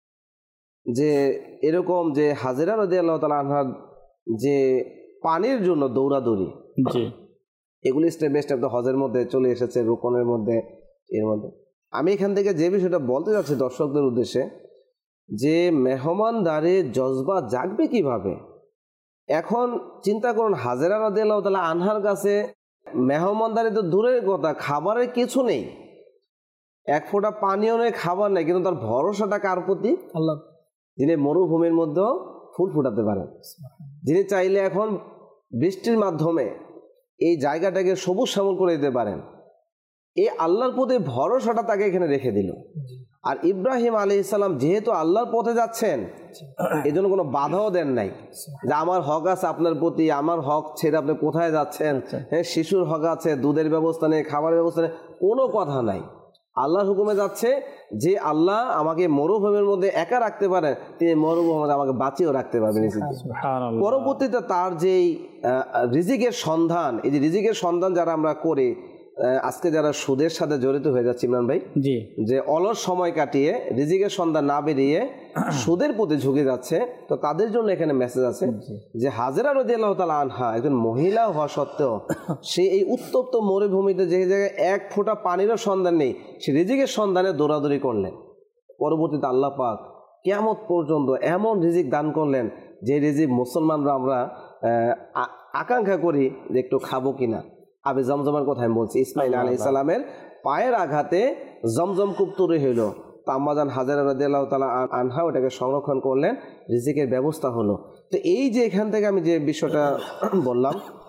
যে এরকম যে হাজেরা রাদিয়াল্লাহু তাআলা আনহার যে পানির জন্য দৌড়াদৌড়ি, এগুলি স্টেপ বাই স্টেপ হজের মধ্যে চলে এসেছে, রুকনের মধ্যে, এর মধ্যে। আমি এখান থেকে যে বিষয়টা বলতে যাচ্ছি দর্শকদের উদ্দেশ্যে, যে মেহমানদারের জজবা জাগবে কিভাবে। এখন চিন্তা করুন, হাজেরা রাদিয়াল্লাহু তাআলা আনহার কাছে মেহমানদারি তো দূরের কথা, খাবারের কিছু নেই, এক ফোঁটা পানিও নেই, খাবার নেই, কিন্তু তার ভরসাটা কার প্রতি? আল্লাহ, যিনি মরুভূমির মধ্যেও ফুল ফুটাতে পারেন, যিনি চাইলে এখন বৃষ্টির মাধ্যমে এই জায়গাটাকে সবুজ শ্যামল করে দিতে পারেন। এই আল্লাহর প্রতি ভরসাটা তাকে এখানে রেখে দিল। আর ইব্রাহিম আলাইহিস সালাম যেহেতু আল্লাহর পথে যাচ্ছেন, এই জন্য কোনো বাধাও দেন নাই যে আমার হক আছে আপনার প্রতি, আমার হক ছেড়ে আপনি কোথায় যাচ্ছেন, হ্যাঁ শিশুর হক আছে, দুধের ব্যবস্থা নেই, খাবারের ব্যবস্থা নেই, কোনো কথা নাই। আল্লাহর হুকুমে যাচ্ছে, যে আল্লাহ আমাকে মরুভূমির মধ্যে একা রাখতে পারেন, তিনি মরুভূমির আমাকে বাঁচিয়েও রাখতে পারবেন। পরবর্তীতে তার যেই রিজিকের সন্ধান, এই যে রিজিকের সন্ধান যারা আমরা করি, আজকে যারা সুদের সাথে জড়িত হয়ে যাচ্ছে ইমরান ভাই, যে অলস সময় কাটিয়ে রিজিকের সন্ধান না বেরিয়ে সুদের প্রতি ঝুঁকে যাচ্ছে, তো তাদের জন্য এখানে মেসেজ আছে যে হাজেরা রাদিয়াল্লাহু তাআলা আনহা একজন মহিলা হওয়া সত্ত্বেও সে এই উত্তপ্ত মরুভূমিতে যে জায়গায় এক ফোঁটা পানিরও সন্ধান নেই, সে রিজিকের সন্ধানে দৌড়াদৌড়ি করলেন। পরবর্তীতে আল্লাহ পাক কিয়ামত পর্যন্ত এমন রিজিক দান করলেন, যে রিজিক মুসলমানরা আমরা আকাঙ্ক্ষা করি যে একটু খাবো কিনা। আবে জমজমের কথা আমি বলছি, ইসমাইল আলাইহিস সালামের পায়ের আঘাতে জমজম কূপ তৈরি হইল। তো আম্মাজান হাজেরা রাদিয়াল্লাহু তাআলা আনহা ওটাকে সংরক্ষণ করলেন, রিজিকের ব্যবস্থা হলো। তো এই যে এখান থেকে আমি যে বিষয়টা বললাম,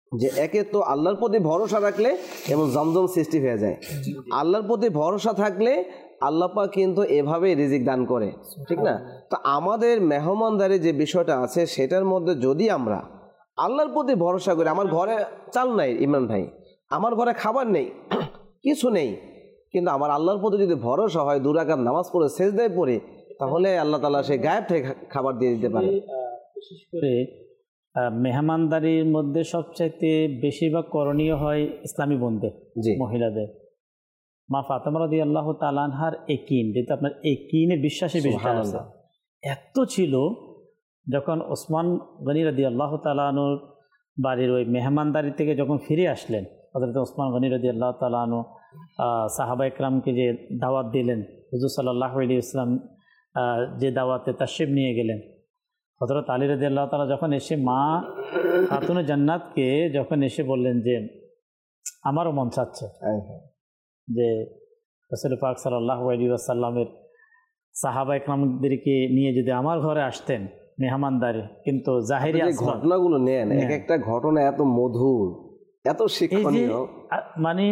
যে একে তো আল্লাহর প্রতি ভরসা রাখলে এবং জমজম সৃষ্টি হয়ে যায়। আল্লাহর প্রতি ভরসা থাকলে আল্লাহ পাক কিন্তু এভাবেই রিজিক দান করে, ঠিক না? তো আমাদের মেহমানদারি যে বিষয়টা আছে সেটার মধ্যে যদি আমরা আল্লাহর প্রতি ভরসা করি, আমার ঘরে চাল নাই ইমরান ভাই, আমার ঘরে খাবার নেই, কিছু নেই, কিন্তু আমার আল্লাহর প্রতি যদি ভরসা হয়, 2 রাকাত নামাজ পড়ে সেজদায় পড়ে, তাহলে আল্লাহ তাআলা সেই গায়েব থেকে খাবার দিয়ে দিতে পারে। বিশেষ করে মেহমানদারির মধ্যে সবচাইতে বেশিরভাগ করণীয় হয় ইসলামী বোনদের, মহিলাদের। মা ফাতেমা রাদিয়াল্লাহু তাআলা আনহার একিন, যেটা আপনার একিনে বিশ্বাসী বিষয়টা আছে, এত ছিল যখন ওসমান গনি রাদিয়াল্লাহু তাআলা আনহুর বাড়ির ওই মেহমানদারি থেকে যখন ফিরে আসলেন, হযরত ওসমান গনি রাদিয়াল্লাহু তাআলা আনহু সাহাবা ইকরামকে যে দাওয়াত দিলেন, হুজুর সাল্লাল্লাহু আলাইহি ওয়াসাল্লাম যে দাওয়াতে তাশরিফ নিয়ে গেলেন, হযরত আলী রাদিয়াল্লাহু তাআলা যখন এসে মা খাতুনে জান্নাতকে যখন এসে বললেন যে আমারও মন চাচ্ছে যে রাসূল পাক সাল্লাল্লাহু আলাইহি ওয়াসাল্লামের সাহাবা ইকরামদেরকে নিয়ে যদি আমার ঘরে আসতেন মেহমানদারি, কিন্তু জাহিরি ঘটনাগুলো নেন, এক একটা ঘটনা এত মধুর, এত শিক্ষণীয়, মানে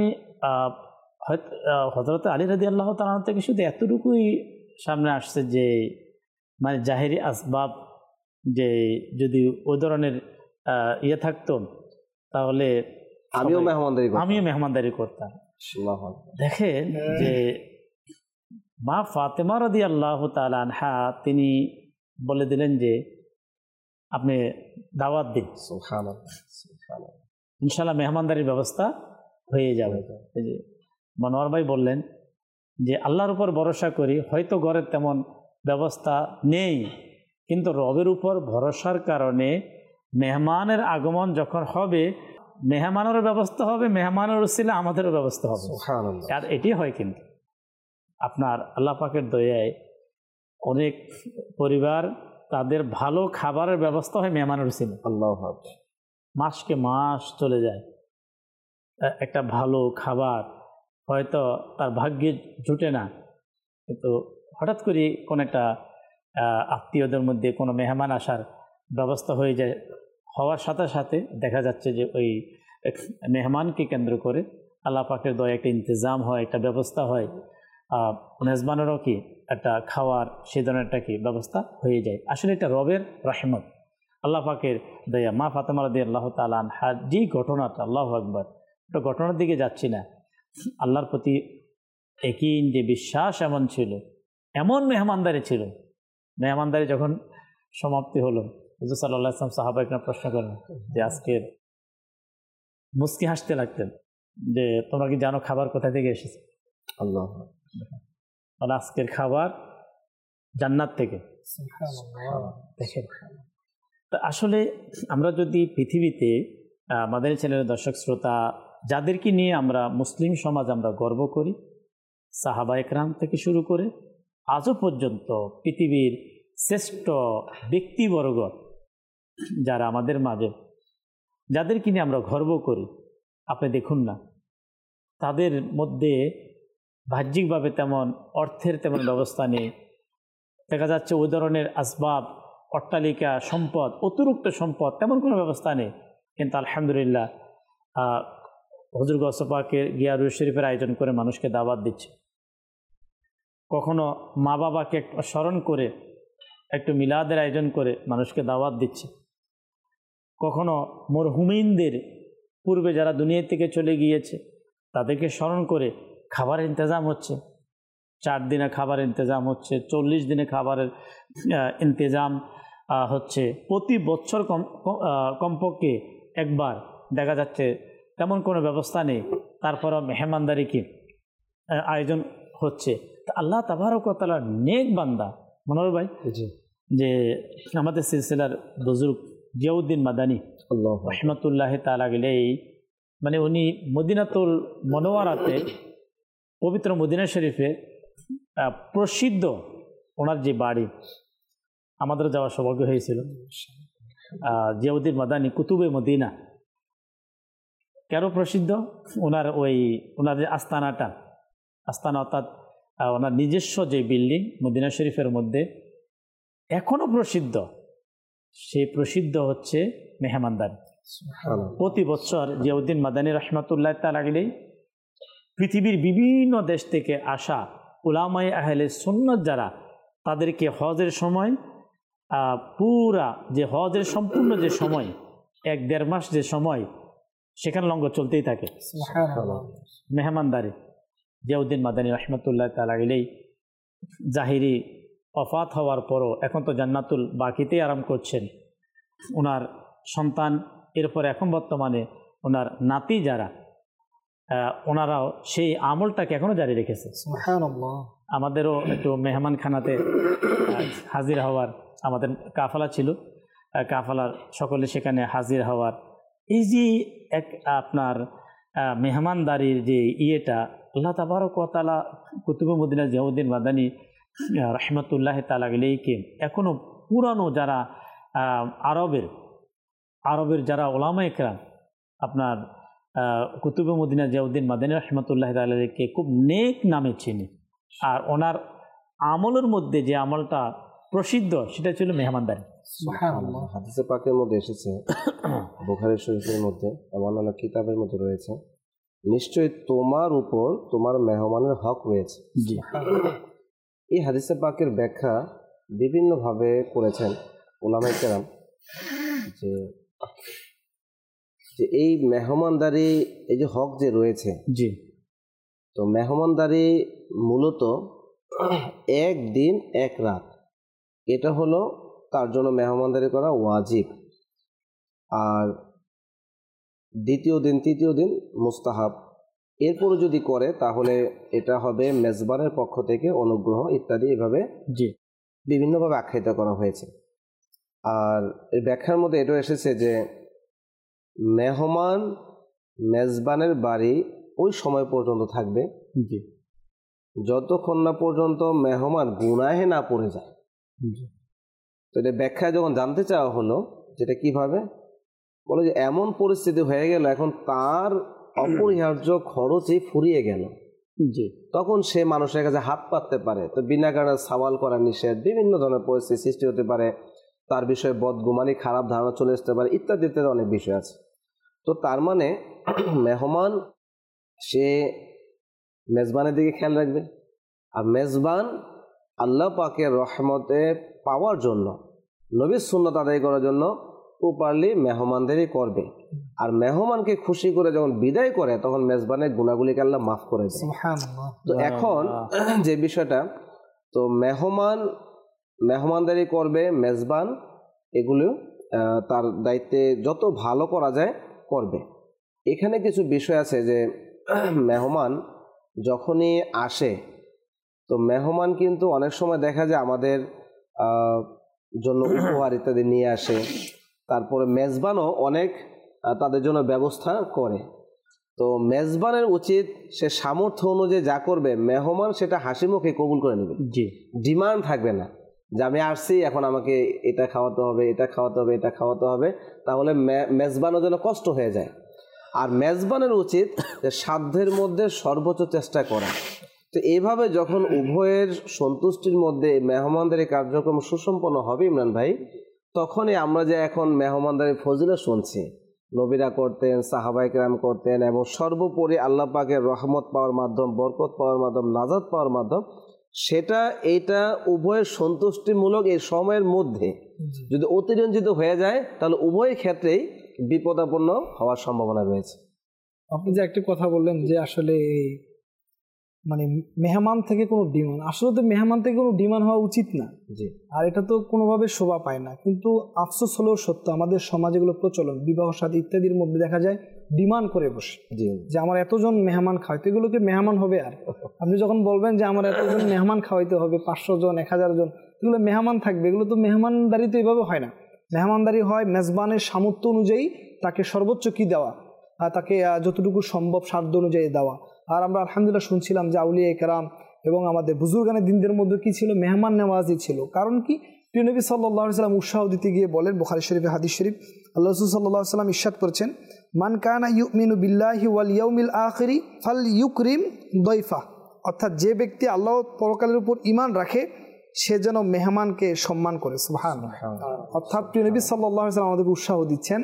হযরত আলী রাদিয়াল্লাহু তাআলা থেকে শুধু এতটুকুই সামনে আসছে যে মানে জাহিরি আসবাব, যে যদি ওই ধরনের ইয়ে থাকতো তাহলে আমিও মেহমানদারি করতাম। দেখেন যে মা ফাতেমা রাদিয়াল্লাহু তাআলা আনহা তিনি বলে দিলেন যে আপনি দাওয়াত দিন, ইনশাআল্লাহ মেহমানদারির ব্যবস্থা হয়ে যাবে। মনোয়ার ভাই বললেন যে আল্লাহর উপর ভরসা করি, হয়তো ঘরের তেমন ব্যবস্থা নেই, কিন্তু রবের উপর ভরসার কারণে মেহমানের আগমন যখন হবে, মেহমানেরও ব্যবস্থা হবে, মেহমানের উসিলা আমাদেরও ব্যবস্থা হবে। আর এটি হয় কিন্তু আপনার আল্লাহ পাকের দয়ায় অনেক পরিবার তাদের ভালো খাবারের ব্যবস্থা হয় মেহমানের উসিলা। আল্লাহু আকবার। মাসকে মাস চলে যায়, একটা ভালো খাবার হয়তো তার ভাগ্যে জুটে না, কিন্তু হঠাৎ করে কোন একটা আত্মীয়দের মধ্যে কোনো মেহমান আসার ব্যবস্থা হয়ে যায়, হওয়ার সাথে সাথে দেখা যাচ্ছে যে ওই মেহমানকে কেন্দ্র করে আল্লাহ পাকের দয়া একটা ইন্তজাম হয়, একটা ব্যবস্থা হয়, মেজবানেরও কি একটা খাওয়ার সেই ধরনের একটা কি ব্যবস্থা হয়ে যায়। আসলে এটা রবের রহমত, আল্লাহ পাকের দয়া। মা ফাতেমা রাদিয়াল্লাহু তাআলা আনহার যেই ঘটনাটা, আল্লাহু আকবার, ওটা ঘটনার দিকে যাচ্ছি না, আল্লাহর প্রতি একিন যে বিশ্বাস এমন ছিল, এমন মেহমানদারি ছিল, মেহমানদারি যখন সমাপ্তি হলো, হুজুর সাল্লাল্লাহু আলাইহি ওয়াসাল্লাম সাহাবা ইকরাম প্রশ্ন করেন যে আজকের মুস্কি হাসতে লাগতেন যে তোমরা কি জানো খাবার কোথা থেকে এসেছে? আল্লাহ, মানে আজকের খাবার জান্নাত থেকে। দেখেন, তা আসলে আমরা যদি পৃথিবীতে আমাদের চ্যানেলের দর্শক শ্রোতা যাদেরকে নিয়ে আমরা মুসলিম সমাজ আমরা গর্ব করি, সাহাবা ইকরাম থেকে শুরু করে আজও পর্যন্ত পৃথিবীর শ্রেষ্ঠ ব্যক্তিবর্গ যারা আমাদের মাঝে, যাদেরকে নিয়ে আমরা গর্ব করি, আপনি দেখুন না তাদের মধ্যে বাহ্যিকভাবে তেমন অর্থের তেমন ব্যবস্থা নেই, দেখা যাচ্ছে ওই ধরনের আসবাব, অট্টালিকা, সম্পদ, অতিরিক্ত সম্পদ তেমন কোনো ব্যবস্থা নেই, কিন্তু আলহামদুলিল্লাহ হুজুর গৌস পাকের গিয়ারুল শরীফের আয়োজন করে মানুষকে দাওয়াত দিচ্ছে, কখনো মা বাবাকে স্মরণ করে একটু মিলাদের আয়োজন করে মানুষকে দাওয়াত দিচ্ছে, কখনো মরহুমিনদের পূর্বে যারা দুনিয়া থেকে চলে গিয়েছে তাদেরকে স্মরণ করে খাবারের ইন্তজাম হচ্ছে, 4 দিনে খাবার ইন্তজাম হচ্ছে, 40 দিনে খাবারের ইন্তজাম হচ্ছে, প্রতি বছর কমপক্ষে একবার দেখা যাচ্ছে, তেমন কোনো ব্যবস্থা নেই, তারপরও মেহমানদারি কি আয়োজন হচ্ছে। তা আল্লাহ তাবারক ওয়া তাআলার নেক বান্দা মনোহর ভাই, যে আমাদের সিলসিলার বুজুর্গ জিয়াউদ্দিন মাদানী রহমতুল্লাহ তাআলা আলাইহি, মানে উনি মদিনাতুল মুনাওয়ারাতে পবিত্র মদিনা শরীফে প্রসিদ্ধ ওনার যে বাড়ি, আমাদের যাওয়ার সৌভাগ্য হয়েছিল। জিয়াউদ্দিন মাদানী কুতুবে মদিনা কেন প্রসিদ্ধ? ওনার যে আস্তানা অর্থাৎ ওনার নিজস্ব যে বিল্ডিং মদিনা শরীফের মধ্যে এখনও প্রসিদ্ধ, সেই প্রসিদ্ধ হচ্ছে মেহমানদারি। প্রতি বছর জিয়াউদ্দিন মাদানী রহমাতুল্লাহ তাআলা আলাইহি পৃথিবীর বিভিন্ন দেশ থেকে আসা উলামায়ে আহলে সুন্নাত যারা, তাদেরকে হজের সময় পুরা যে হজের সম্পূর্ণ যে সময় 1-1.5 মাস যে সময়, সেখানে লঙ্গর চলতেই থাকে। মেহমানদারি জিয়াউদ্দিন মাদানী রহমাতুল্লাহ তাআলা আলাইহি জাহিরি ওফাত হওয়ার পরও এখন তো জান্নাতুল বাকিতেই আরাম করছেন। ওনার সন্তান, এরপর এখন বর্তমানে ওনার নাতি যারা, ওনারাও সেই আমলটাকে এখনও জারি রেখেছে। আমাদেরও একটু মেহমানখানাতে হাজির হওয়ার, আমাদের কাফালা ছিল, কাফালার সকলে সেখানে হাজির হওয়ার, এই যে এক আপনার মেহমানদারির যে ইয়েটা আল্লাহ তাবারক ওয়া তাআলা কুতুবে মদিনা জিয়াউদ্দিন মাদানী রহমতুল্লাহ তাআলা আলাইহিকে এখনও পুরানো যারা আরবের যারা উলামায়ে কেরাম আপনার কুতুবে মদিনা জিয়াউদ্দিন মাদানী রহমতুল্লাহ তাআলা আলাইহিকে খুব নেক নামে চিনি। আর ওনার আমলের মধ্যে যে আমলটা প্রসিদ্ধ সেটা ছিল মেহমানদারি। সুবহানাল্লাহ। হাদিসে পাকের মধ্যে এসেছে, বুখারী শরীফের মধ্যে, এমন অনেক কিতাবের মধ্যে রয়েছে, নিশ্চয়ই তোমার উপর তোমার মেহমানের হক রয়েছে। জি, এই হাদিসে পাকের ব্যাখ্যা বিভিন্নভাবে করেছেন উলামায়ে কেরাম, যে এই মেহমানদারি, এই যে হক যে রয়েছে, জি, তো মেহমানদারি মূলত 1 দিন 1 রাত, এটা হলো তার জন্য মেহমানদারি করা ওয়াজিব। আর দ্বিতীয় দিন, তৃতীয় দিন মুস্তাহাব। এরপরে যদি করে তাহলে এটা হবে মেজবানের পক্ষ থেকে অনুগ্রহ ইত্যাদি, এভাবে জি, বিভিন্নভাবে আখ্যায়িত করা হয়েছে। আর এই ব্যাখ্যার মধ্যে এটাও এসেছে যে মেহমান মেজবানের বাড়ি ওই সময় পর্যন্ত থাকবে জি, যতক্ষণ না পর্যন্ত মেহমান গুনাহে না পড়ে যায়। তো এটা ব্যাখ্যা যখন জানতে চাওয়া হলো, যেটা কিভাবে বলে, যে এমন পরিস্থিতি হয়ে গেল এখন তার অপরিহার্য খরচই ফুরিয়ে গেল, জি, তখন সে মানুষের কাছে হাত পাততে পারে। তো বিনা কারণে সওয়াল করা নিষেধ, বিভিন্ন ধরনের পরিস্থিতি সৃষ্টি হতে পারে, তার বিষয়ে বদগুমানি, খারাপ ধারণা চলে আসতে পারে, ইত্যাদি ইত্যাদি অনেক বিষয় আছে। তো তার মানে মেহমান সে মেজবানের দিকে খেয়াল রাখবে, আর মেজবান আল্লাহ পাকের রহমতে পাওয়ার জন্য, নবীর সুন্নাত আদায় করার জন্য প্রপারলি মেহমানদারি করবে। আর মেহমানকে খুশি করে যখন বিদায় করে তখন মেজবানের গুনাহগুলিকে আল্লাহ মাফ করে দেয়। তো এখন যে বিষয়টা, তো মেহমানদারি করবে মেজবান, এগুলো তার দায়িত্বে যত ভালো করা যায় করবে। এখানে কিছু বিষয় আছে যে মেহমান যখনই আসে, তো মেহমান কিন্তু অনেক সময় দেখা যায় আমাদের জন্য উপহার ইত্যাদি নিয়ে আসে, তারপরে মেজবানও অনেক তাদের জন্য ব্যবস্থা করে। তো মেজবানের উচিত সে সামর্থ্য অনুযায়ী যা করবে, মেহমান সেটা হাসি মুখে কবুল করে নেবে। জি, ডিমান্ড থাকবে না যে আমি আসছি এখন আমাকে এটা খাওয়াতে হবে, এটা খাওয়াতে হবে, এটা খাওয়াতে হবে, তাহলে মেজবানও যেন কষ্ট হয়ে যায়। আর মেজবানের উচিত যে সাধ্যের মধ্যে সর্বোচ্চ চেষ্টা করা। তো এইভাবে যখন উভয়ের সন্তুষ্টির মধ্যে মেহমানদারি কার্যক্রম সুসম্পন্ন হবে ইমরান ভাই, তখনই আমরা যে এখন মেহমানদারি ফজিলত শুনছি, নবীরা করতেন, সাহাবায়ে কেরাম করতেন, এবং সর্বোপরি আল্লাহ পাকের রহমত পাওয়ার মাধ্যম, বরকত পাওয়ার মাধ্যম, নাজাত পাওয়ার মাধ্যম, সেটা এইটা উভয়ের সন্তুষ্টিমূলক এই সময়ের মধ্যে যদি অতিরঞ্জিত হয়ে যায় তাহলে উভয় ক্ষেত্রেই বিপদাপন্ন হওয়ার সম্ভাবনা রয়েছে। আপনি যে একটি কথা বললেন যে আসলে মানে মেহমান থেকে কোনো ডিমান্ড, আসলে তো মেহমান থেকে কোনো ডিমান্ড হওয়া উচিত না। জি, আর এটা তো কোনোভাবে শোভা পায় না, কিন্তু আফসোস হলেও সত্য, আমাদের সমাজে এগুলো প্রচলন, বিবাহ শাদী ইত্যাদির মধ্যে দেখা যায় ডিমান্ড করে বসে জি, যে আমার এতজন মেহমান খাওয়াইতে, এগুলোকে মেহমান হবে। আর আপনি যখন বলবেন যে আমার এতজন মেহমান খাওয়াইতে হবে, 500 জন 1000 জন, এগুলো মেহমান থাকবে, এগুলো তো মেহমানদারি তো এভাবে হয় না। মেহমানদারি হয় মেজবানের সামর্থ্য অনুযায়ী তাকে সর্বোচ্চ কি দেওয়া, আর তাকে যতটুকু সম্ভব সাধ্য অনুযায়ী দেওয়া। আর আমরা আলহামদুলিল্লাহ শুনছিলাম যে আউলিয়া কেরাম এবং আমাদের বুজুর্গানের দিনদের মধ্যে কি ছিল, মেহমান নেওয়াজি ছিল। কারণ কি, প্রিয় নবী সাল্লাল্লাহু আলাইহি ওয়াসাল্লাম উৎসাহ দিতে গিয়ে বলেন, বুখারী শরীফে হাদিস শরীফ, আল্লাহ রাসূল সাল্লাল্লাহু আলাইহি ওয়াসাল্লাম ইরশাদ করেছেন, মান কানা ইউমিনু বিল্লাহি ওয়াল ইয়াউমিল আখিরি ফালইউকরিম দাইফা, অর্থাৎ যে ব্যক্তি আল্লাহ পরকালের উপর ঈমান রাখে সে যেন মেহমানকে সম্মান করে। সুবহানাল্লাহ। অর্থাৎ প্রিয় নবী সাল্লাল্লাহু আলাইহি ওয়াসাল্লাম আমাদেরকে উৎসাহ দিচ্ছেন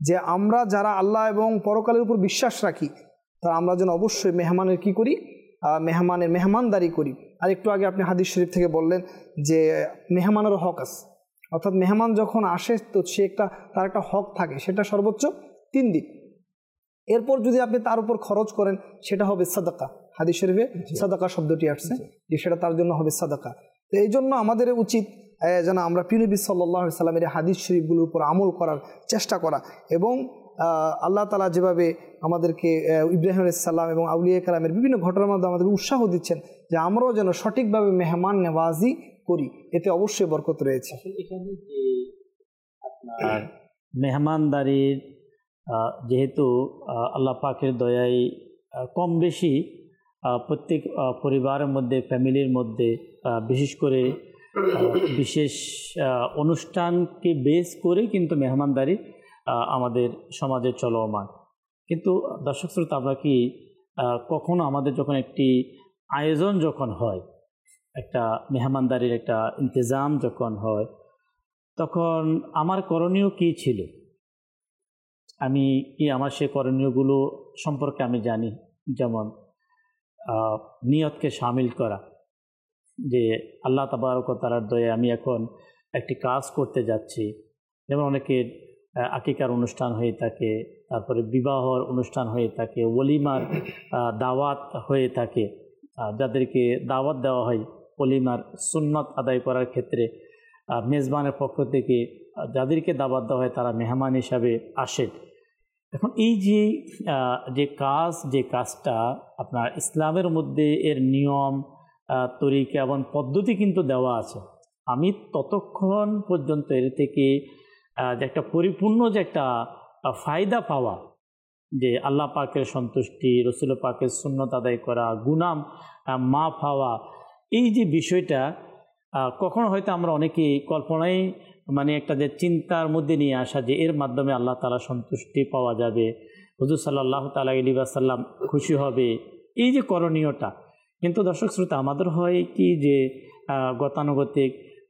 যে আমরা যারা আল্লাহ এবং পরকালের উপর বিশ্বাস রাখি তারা আমরা যেন অবশ্যই মেহমানের কি করি, মেহমানের মেহমানদারি করি। আর একটু আগে আপনি হাদিস শরীফ থেকে বললেন যে মেহমানেরও হক আছে, অর্থাৎ মেহমান যখন আসে তো সে তার একটা হক থাকে, সেটা সর্বোচ্চ 3 দিন। এরপর যদি আপনি তার উপর খরচ করেন সেটা হবে সাদাকা। হাদিস শরীফে সাদাকা শব্দটি আসছে যে সেটা তার জন্য হবে সাদাকা। তো এই জন্য আমাদের উচিত যেন আমরা প্রিয় নবী সাল্লাল্লাহু আলাইহি সাল্লামের হাদিস শরীফগুলোর উপর আমল করার চেষ্টা করা, এবং আল্লাহ তাআলা যেভাবে আমাদেরকে ইব্রাহিম আলাইহিস সালাম এবং আউলিয়া কেরামের বিভিন্ন ঘটনার মাধ্যমে আমাদেরকে উৎসাহ দিচ্ছেন যে আমরাও যেন সঠিকভাবে মেহমান নেওয়াজি করি, এতে অবশ্যই বরকত রয়েছে। এখানে যে আপনার মেহমানদারির যেহেতু আল্লাহ পাকের দয়ায় কম বেশি প্রত্যেক পরিবারের মধ্যে, ফ্যামিলির মধ্যে, বিশেষ করে বিশেষ অনুষ্ঠানকে বেস করে কিন্তু মেহমানদারি আমাদের সমাজে চলমান। কিন্তু দর্শক শ্রোতা, আমরা কি কখনো আমাদের যখন একটি আয়োজন যখন হয়, একটা মেহমানদারির একটা ইন্তজাম যখন হয়, তখন আমার করণীয় কি ছিল, আমি কি আমার সে করণীয়গুলো সম্পর্কে আমি জানি। যেমন নিয়তকে শামিল করা, যে আল্লাহ তাবারক ওয়া তাআলার দয়ায় আমি এখন একটি কাজ করতে যাচ্ছি। যেমন অনেকের আকিকার অনুষ্ঠান হয়ে থাকে, তারপরে বিবাহর অনুষ্ঠান হয়ে থাকে, ওলিমার দাওয়াত হয়ে থাকে, যাদেরকে দাওয়াত দেওয়া হয় ওলিমার সুন্নত আদায় করার ক্ষেত্রে মেজবানের পক্ষ থেকে যাদেরকে দাওয়াত দেওয়া হয় তারা মেহমান হিসাবে আসে। এখন এই যে কাজটা আপনার ইসলামের মধ্যে এর নিয়ম তরিকা এবং পদ্ধতি কিন্তু দেওয়া আছে। আমি ততক্ষণ পর্যন্ত এর থেকে যে একটা পরিপূর্ণ যে একটা ফায়দা পাওয়া, যে আল্লাহ পাকের সন্তুষ্টি, রসুল পাকের সুন্নত আদায় করা, গুনাহ মাফ হওয়া, এই যে বিষয়টা কখনো হয়তো আমরা অনেকেই কল্পনায় মানে একটা যে চিন্তার মধ্যে নিয়ে আসা যে এর মাধ্যমে আল্লাহ তাআলা সন্তুষ্টি পাওয়া যাবে, হুজুর সাল্লাল্লাহু তাআলা আলাইহি ওয়াসাল্লাম খুশি হবে, এই যে করণীয়টা। কিন্তু দর্শক শ্রোতা, আমাদের হয় কি যে গতানুগতিক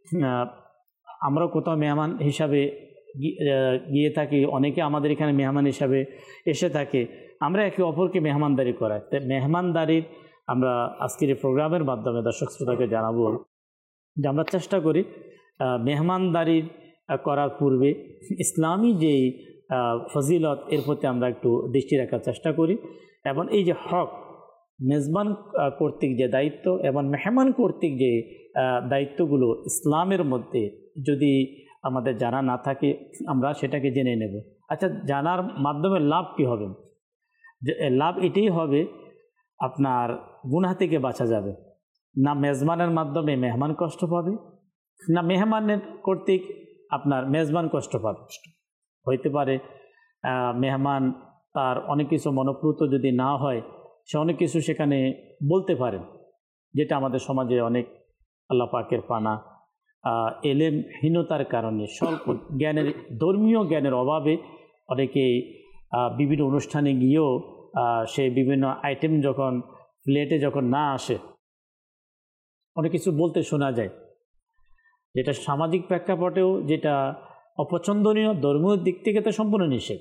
আমরা কোথাও মেহমান হিসাবে গিয়ে থাকি, অনেকে আমাদের এখানে মেহমান হিসাবে এসে থাকে, আমরা একে অপরকে মেহমানদারি করাই। তাই মেহমানদারির আমরা আজকের এই প্রোগ্রামের মাধ্যমে দর্শক শ্রোতাকে জানাবো যে আমরা চেষ্টা করি মেহমানদারি করার পূর্বে ইসলামী যেই ফজিলত এর প্রতি আমরা একটু দৃষ্টি রাখার চেষ্টা করি, এবং এই যে হক মেজবান কর্তৃক যে দায়িত্ব এবং মেহমান কর্তৃক যে দায়িত্বগুলো ইসলামের মধ্যে যদি আমাদের জানা না থাকে আমরা সেটাকে জেনে নেব। আচ্ছা, জানার মাধ্যমে লাভ কি হবে? লাভ এটাই হবে, আপনার গুনাহ থেকে বাঁচা যাবে না। মেজবানের মাধ্যমে মেহমান কষ্ট পাবে, না মেহমানের কর্তৃক আপনার মেজবান কষ্ট পাবে। হইতে পারে মেহমান তার অনেক কিছু মনোপ্রুত যদি না হয়, সে অনেক কিছু সেখানে বলতে পারে, যেটা আমাদের সমাজে অনেক আল্লাহ পাকের পানা এলেমহীনতার কারণে, স্বল্প জ্ঞানের, ধর্মীয় জ্ঞানের অভাবে অনেকেই বিভিন্ন অনুষ্ঠানে গিয়েও সে বিভিন্ন আইটেম যখন প্লেটে যখন না আসে অনেক কিছু বলতে শোনা যায়, যেটা সামাজিক প্রেক্ষাপটেও যেটা অপছন্দনীয়, ধর্মীয় দিক থেকে তো সম্পূর্ণ নিষেধ।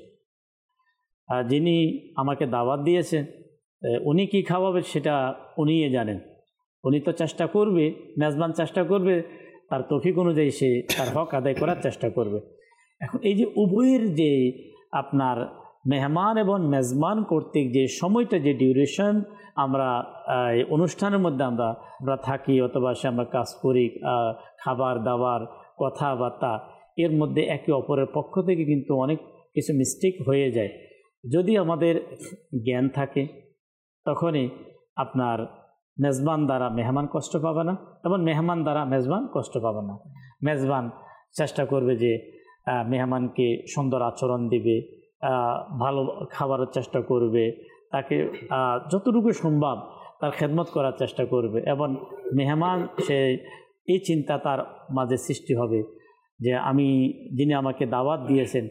যিনি আমাকে দাওয়াত দিয়েছেন উনি কি খাওয়াবে সেটা উনিই জানেন। উনি তো চেষ্টা করবে, মেজবান চেষ্টা করবে তার তৌফিক অনুযায়ী সে তার হক আদায় করার চেষ্টা করবে। এখন এই যে উভয়ের যে আপনার মেহমান এবং মেজবান কর্তৃক যে সময়টা, যে ডিউরেশন আমরা অনুষ্ঠানের মধ্যে আমরা থাকি অথবা সে আমরা কাজ করি, খাবার দাবার, কথাবার্তা, এর মধ্যে একে অপরের পক্ষ থেকে কিন্তু অনেক কিছু মিস্টেক হয়ে যায়। যদি আমাদের জ্ঞান থাকে তখনই আপনার মেজবান দ্বারা মেহমান কষ্ট পাবে না এবং মেহমান দ্বারা মেজবান কষ্ট পাবে না। মেজবান চেষ্টা করবে যে মেহমানকে সুন্দর আচরণ দিবে, ভালো খাবারের চেষ্টা করবে, তাকে যতটুকু সম্ভব তার খেদমত করার চেষ্টা করবে, এবং মেহমান সে এই চিন্তা তার মাঝে সৃষ্টি হবে যে আমি, যিনি আমাকে দাওয়াত দিয়েছেন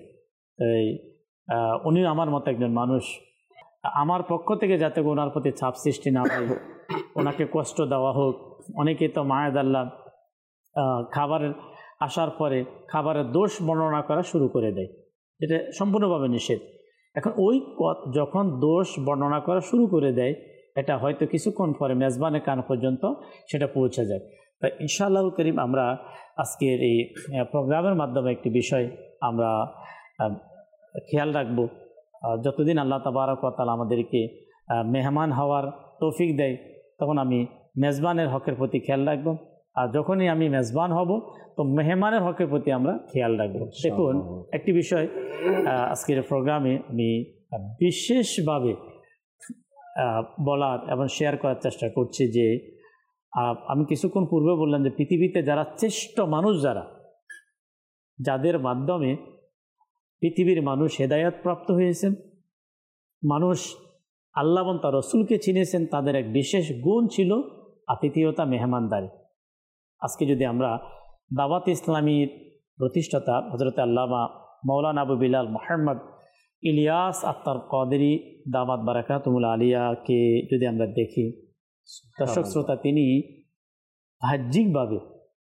উনি আমার মতো একজন মানুষ, আমার পক্ষ থেকে যাতে ওনার প্রতি চাপ সৃষ্টি না হয়, ওনাকে কষ্ট দেওয়া হোক। অনেকে তো মায়াদাল্লাহ খাবারের আসার পরে খাবারের দোষ বর্ণনা করা শুরু করে দেয়, এটা সম্পূর্ণভাবে নিষেধ। এখন ওই যখন দোষ বর্ণনা করা শুরু করে দেয়, এটা হয়তো কিছুক্ষণ পরে মেজবানের কান পর্যন্ত সেটা পৌঁছে যায়। তাই ইনশাআল্লাহ করিম আমরা আজকের এই প্রোগ্রামের মাধ্যমে একটি বিষয় আমরা খেয়াল রাখবো। যতদিন আল্লাহ তাবারক ওয়া তাআলা আমাদেরকে মেহমান হওয়ার তৌফিক দেয়, তখন আমি মেজবানের হকের প্রতি খেয়াল রাখবো, আর যখনই আমি মেজবান হব তো মেহমানের হকের প্রতি আমরা খেয়াল রাখবো। দেখুন, একটি বিষয় আজকের প্রোগ্রামে আমি বিশেষভাবে বলার এবং শেয়ার করার চেষ্টা করছি যে আমি কিছুক্ষণ পূর্বে বললাম যে পৃথিবীতে যারা শ্রেষ্ঠ মানুষ, যাদের মাধ্যমে পৃথিবীর মানুষ হেদায়েত প্রাপ্ত হয়েছেন, মানুষ আল্লাহ এবং তার রসুলকে চিনেছেন, তাদের এক বিশেষ গুণ ছিল আতিথেয়তা, মেহমানদারি। আজকে যদি আমরা দাওয়াত ইসলামীর প্রতিষ্ঠাতা হযরত আল্লামা মাওলানা আবু বিলাল মুহাম্মদ ইলিয়াস আত্তার কাদেরী দামাত বারাকাতুহুল আলিয়াকে যদি আমরা দেখি, দর্শক শ্রোতা, তিনি বাহ্যিকভাবে